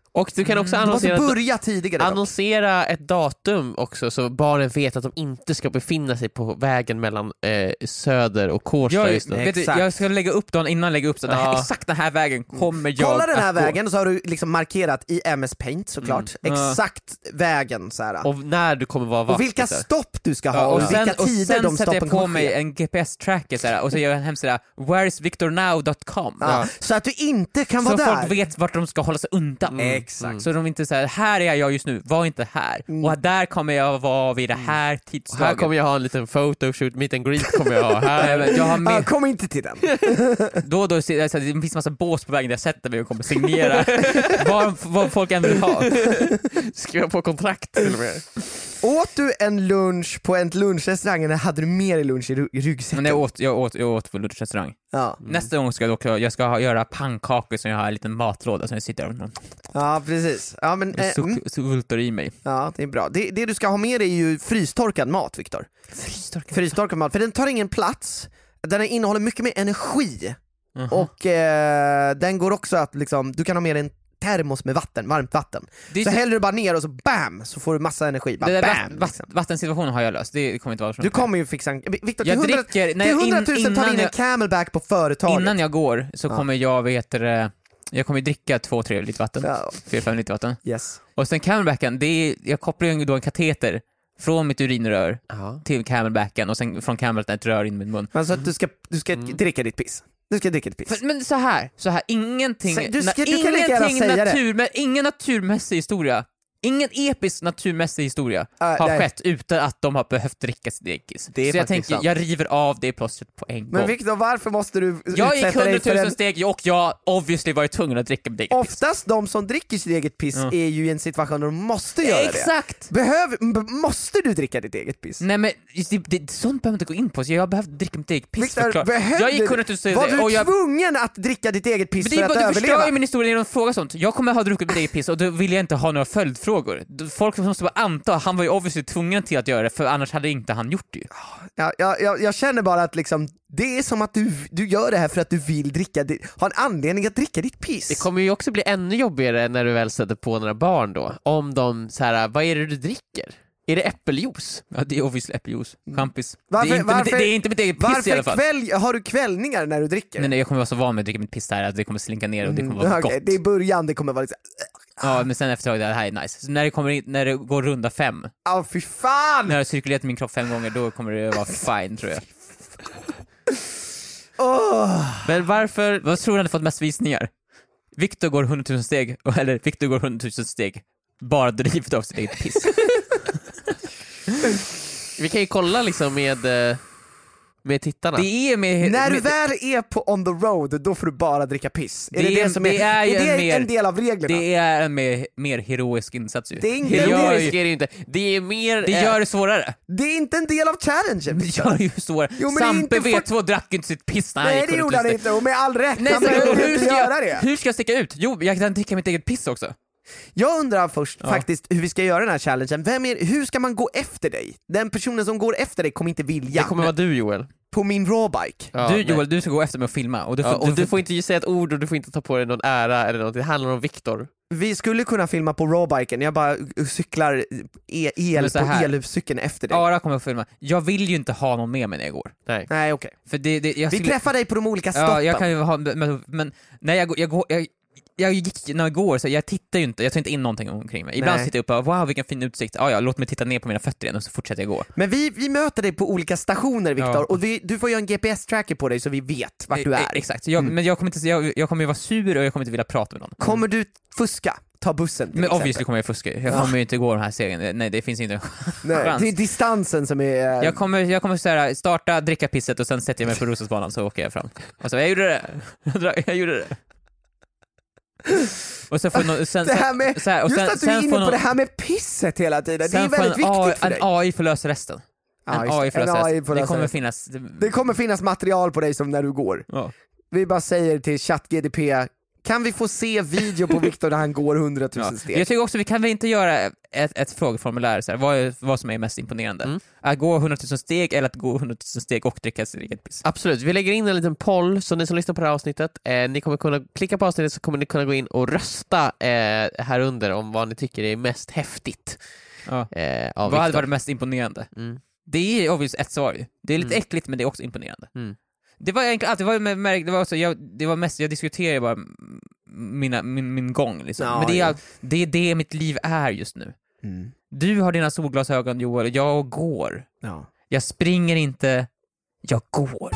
Och du kan också Du måste annonsera, börja tidigare dock. annonsera ett datum också så barnen vet att de inte ska befinna sig på vägen mellan eh, Söder och Kårsta Jag, just nu. vet du, Exakt. jag ska lägga upp dagen innan lägga upp så det här, Ja. exakt den här vägen kommer jag Kolla den här att gå. vägen, och så har du liksom markerat i M S Paint såklart, Mm. Ja. exakt vägen så här. Och, Och när du kommer vara vakt. vilka så här. stopp du ska ha, Ja, och, och sen, vilka och tider sen de sätter stoppen jag på kommer mig ske. en G P S-tracker så här, och så gör jag en hemsida where is victor now dot com. Ja. Så att du inte kan Så vara där. folk vet vart de ska hålla sig undan. Exakt. Så de inte säger här är jag just nu, var inte här. Och där kommer jag vara vid det här Och tidsslaget. här kommer jag ha en liten photoshoot, meet and greet kommer jag ha här. Nej, men jag har Ja, med, kom inte till den. då och då ser jag så här, det finns massa bås på vägen där jag sätter mig och kommer signera vad, vad folk än vill ha. Skriva på kontrakt till och med. Åt du en lunch på en lunchrestaurang eller hade du mer i lunch i ry- i ryggsäcken? Men jag åt, jag åt, jag åt på lunchrestaurang. Ja. Nästa gång ska jag, dock, jag ska ha, göra pannkakor som jag har en liten matlåda som jag sitter och ja, precis. Ja, men, eh, mm. suk- svultar i mig. ja, det är bra. Det, det du ska ha med dig är ju frystorkad mat, Viktor. Frystorkad. Frystorkad mat, för den tar ingen plats. Den innehåller mycket mer energi. Mhm. Och eh, den går också att liksom, du kan ha med dig en termos med vatten, varmt vatten. Det är Så så- häller du bara ner och så bam, så får du massa energi. Bara Det där bam, vatt, liksom. vatt, vattensituationen har jag löst, det kommer inte vara så. Du kommer ju fixa en... Viktor, till Jag hundra, dricker, till nej, in, hundratusen tar vi in innan, en jag, camelback på företaget. innan jag går så Ja. kommer jag, vet du, jag kommer dricka två, tre liter vatten. Ja, Fyra, fem liter vatten. yes. Och sen camelbacken, det är, jag kopplar ju då en kateter från mitt urinrör Ja. till camelbacken och sen från camelbacken ett rör in i min mun. Men så att du ska, du ska Mm. dricka ditt piss. Du ska dricka ditt piss. För, men så här, så här, ingenting, Säg- du ska- na, du kan lika gärna ingenting säga det. natur, men ingen naturmässig historia, ingen episk naturmässig historia Ah, har nej. skett utan att de har behövt dricka sitt eget kiss. Så Det är jag faktiskt tänker, sant. jag river av det plåstret på en Men gång. Viktor, varför måste du Jag gick utsätta dig för hundratusen en... steg och jag obviously varit tvungen att dricka mitt eget piss. Oftast de som dricker sitt eget piss Ja. är ju i en situation där de måste göra det. Exakt! Behöv, b- måste du dricka ditt eget piss? Nej men det, det, sånt behöver man inte gå in på, så jag behövde dricka mitt eget piss för Viktor, att klara- behövde Jag gick du- hundratusen steg var du och jag... tvungen att dricka ditt eget piss Men det för är att bara, du förstör överleva? ju min historia genom att fråga sånt. Jag kommer ha druckit mitt eget piss och då vill jag inte ha några följdfrågor. Folk måste bara anta, han var ju obviously tvungen till att göra det för annars hade inte han gjort det ju. Ja, jag, jag, jag känner bara att liksom, det är som att du, du gör det här för att du vill dricka, di- ha en anledning att dricka ditt piss. Det kommer ju också bli ännu jobbigare när du väl sätter på några barn då. Om de så här, vad är det du dricker? Är det äppeljuice? Ja, det är obviously äppeljuice, champis. Varför- det, är inte, varför- det är inte mitt eget piss i alla Varför fall. kväll, har du kvällningar när du dricker? Nej, nej, jag kommer vara så van med att dricka mitt piss här att det kommer slinka ner och det kommer vara Mm, gott. okej, det är i början, det kommer vara liksom, Ja, men sen efter ett tag, det här är nice. Så när det, kommer in, när det går runda fem, åh fy fan! när jag har cirkulerat i min kropp fem gånger, då kommer det vara fine tror jag. Åh. Men varför? Vad tror du hade fått mest visningar? Victor går hundratusen steg, eller Victor går hundratusen steg, bara drivet av sitt eget piss. Vi kan ju kolla liksom med, eh, med tittarna. Det är med... När du med, väl är på on the road, då får du bara dricka piss. Är det, Det det, är- som är, det är ju är det en mer- en del av reglerna? det är en mer, mer heroisk insats ju. Det är inte det, en gör, det ju, är det ju inte. Det är mer... det eh, gör det svårare. Det är inte en del av challengen. Det gör ju svårare. Jo, men det är Sampe inte V för- två drack inte sitt piss när han Nej, gick det gjorde han hundratusen inte, och med all rätt. Nej, Han så behöver hur, inte ska göra jag, det. hur ska jag sticka ut? Jo, jag kan dricka mitt eget piss också. Jag undrar först Ja. faktiskt hur vi ska göra den här challengen. Vem är, hur ska man gå efter dig? Den personen som går efter dig kommer inte vilja. Det kommer vara du Joel. På min rawbike. Ja, du nej. Joel, du ska gå efter mig och filma. Och du får, Ja, och du får inte säga ett ord och du får inte ta på dig någon ära eller något. Det handlar om Viktor. Vi skulle kunna filma på rawbiken, jag bara cyklar e- el Men så på här. elcykeln efter dig. Ara kommer att filma. Jag vill ju inte ha någon med mig när jag går. Nej. Nej, okej. För det, det, jag Vi skulle- träffar dig på de olika stoppen. Ja, jag kan ju ha, men, men när jag går, jag går, jag, jag gick, när jag går så jag tittar ju inte, jag tar inte in någonting omkring mig. Ibland Nej. sitter jag upp och wow vilken fin utsikt, ah, ja, låt mig titta ner på mina fötter igen och så fortsätter jag gå. Men vi, vi möter dig på olika stationer, Viktor, Ja. och vi, du får göra en G P S-tracker på dig så vi vet vart du Eh, är. eh, Exakt, så jag, men jag kommer, inte, jag, jag kommer ju vara sur och jag kommer inte vilja prata med någon. Kommer du fuska? Ta bussen till Men exempel. obviously kommer jag fuska, jag Ja. kommer ju inte gå den här serien, nej det finns inte en Nej, chans. det är distansen som är... Jag kommer, jag kommer så här, starta, dricka pisset och sen sätter jag mig på Roslagsbanan så åker jag fram. Och så, jag gjorde det, jag, dra- jag gjorde det. Och så får någon, sen, det här med, så här, och just sen, att du är sen inne får på någon, det här med pisset hela tiden, det är sen får väldigt en A I, viktigt för en dig. A I får lösa resten. Ja, En just det. A I får En lösa A I resten. får Det lösa kommer resten. finnas... Det kommer finnas material på dig som när du går. Ja. Vi bara säger till ChatGDP, Kan vi få se video på Viktor när han går hundratusen Ja. steg? Jag tycker också vi kan väl inte göra ett, ett frågeformulär så här, vad, är, vad som är mest imponerande. Mm. Att gå hundratusen steg eller att gå hundratusen steg och dricka sitt eget piss. Absolut, vi lägger in en liten poll så ni som lyssnar på det här avsnittet, eh, ni kommer kunna klicka på avsnittet så kommer ni kunna gå in och rösta eh, här under om vad ni tycker är mest häftigt. Ja. Eh, av Vad hade Viktor. varit mest imponerande? Mm. Det är obviously ett svar ju. Det är lite Mm. äckligt men det är också imponerande. Mm. Det var egentligen allt, det var, med, med, det var, också, jag, det var mest, jag diskuterar bara mina, min, min gång liksom. Ja, Men det är, ja. allt, det är det mitt liv är just nu. Mm. Du har dina solglasögon Joel, och jag går. Ja. Jag springer inte, jag går.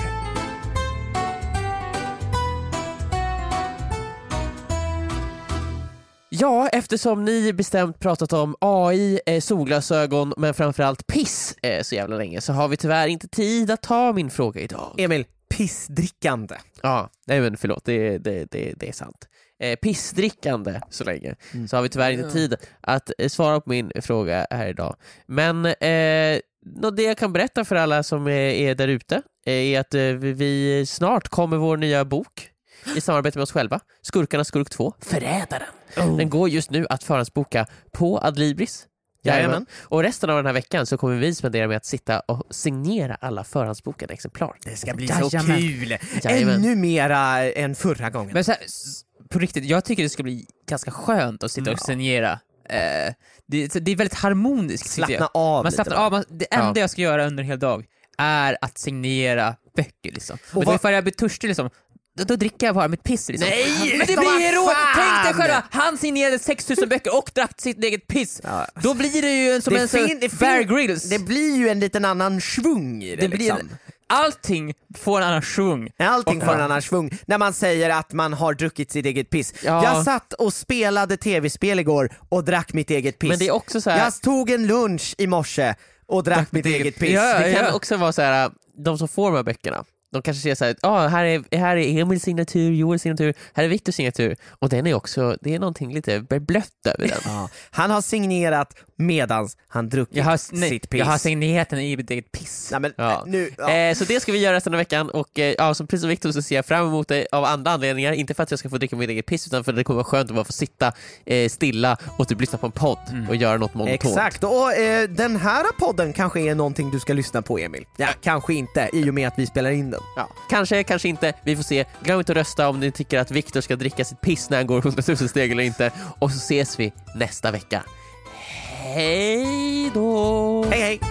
Ja, eftersom ni bestämt pratat om A I, eh, solglasögon men framförallt piss eh, så jävla länge så har vi tyvärr inte tid att ta min fråga idag. Emil, pissdrickande. Ja, nej men förlåt, det, det, det, det är sant. Eh, pissdrickande så länge Mm. så har vi tyvärr inte tid att eh, svara på min fråga här idag. Men eh, nå- det jag kan berätta för alla som är, är där ute eh, är att eh, vi, vi snart kommer vår nya bok i samarbete med oss själva, Skurkarna Skurk två, Förrädaren. Oh. Den går just nu att förhandsboka på Adlibris. Jajamän. Och resten av den här veckan så kommer vi spendera med att sitta och signera alla förhandsbokade exemplar. Det ska bli Jajamän. så kul! Jajamän. Ännu mera än förra gången. Men så här, s- på riktigt, jag tycker det ska bli ganska skönt att sitta och Ja. signera. Eh, det, det är väldigt harmoniskt tycker jag. Slappna av Man lite slappnar bara. av, man, det enda Ja. jag ska göra under en hel dag är att signera böcker liksom. Och, och vad- ifall jag blir törstig liksom, då, då dricker jag bara mitt piss liksom. Nej, men det vad blir ju roligt! fan! Tänk dig själva, han signerade sex tusen böcker och drack sitt eget piss. Ja. Då blir det ju en som Det en fin- fin, det Bear fin- Grylls. Det blir ju en liten annan svung i det, Det blir liksom. en, allting får en annan svung. Allting Och- får en annan svung när man säger att man har druckit sitt eget piss. Ja. Jag satt och spelade tv-spel igår och drack mitt eget piss. Men det är också så här, Jag tog en lunch i morse och drack mitt eget piss. Ja, det kan ja. också vara så här, de som får de här böckerna, de kanske ser så här, ah, här, är, här är Emils signatur, Joels signatur, här är Viktors signatur. Och den är också, det är någonting lite blött över den. Ja. Han har signerat medans han druckit Jag har, nej, sitt piss. jag har signerat den i mitt eget piss. Nej, men, Ja. nu, ja. Eh, så det ska vi göra resten av veckan och eh, ja, som precis som Viktor så ser jag fram emot det av andra anledningar, inte för att jag ska få dricka mitt eget piss utan för att det kommer vara skönt att bara få sitta eh, stilla och typ lyssna på en podd och göra något monotont. Exakt, och eh, den här podden kanske är någonting du ska lyssna på, Emil. Ja, kanske inte, i och med att vi spelar in den. Ja. Kanske, kanske inte, vi får se. Glöm inte att rösta om ni tycker att Viktor ska dricka sitt piss när han går hundratusen steg eller inte. Och så ses vi nästa vecka. Hej då! Hej hej!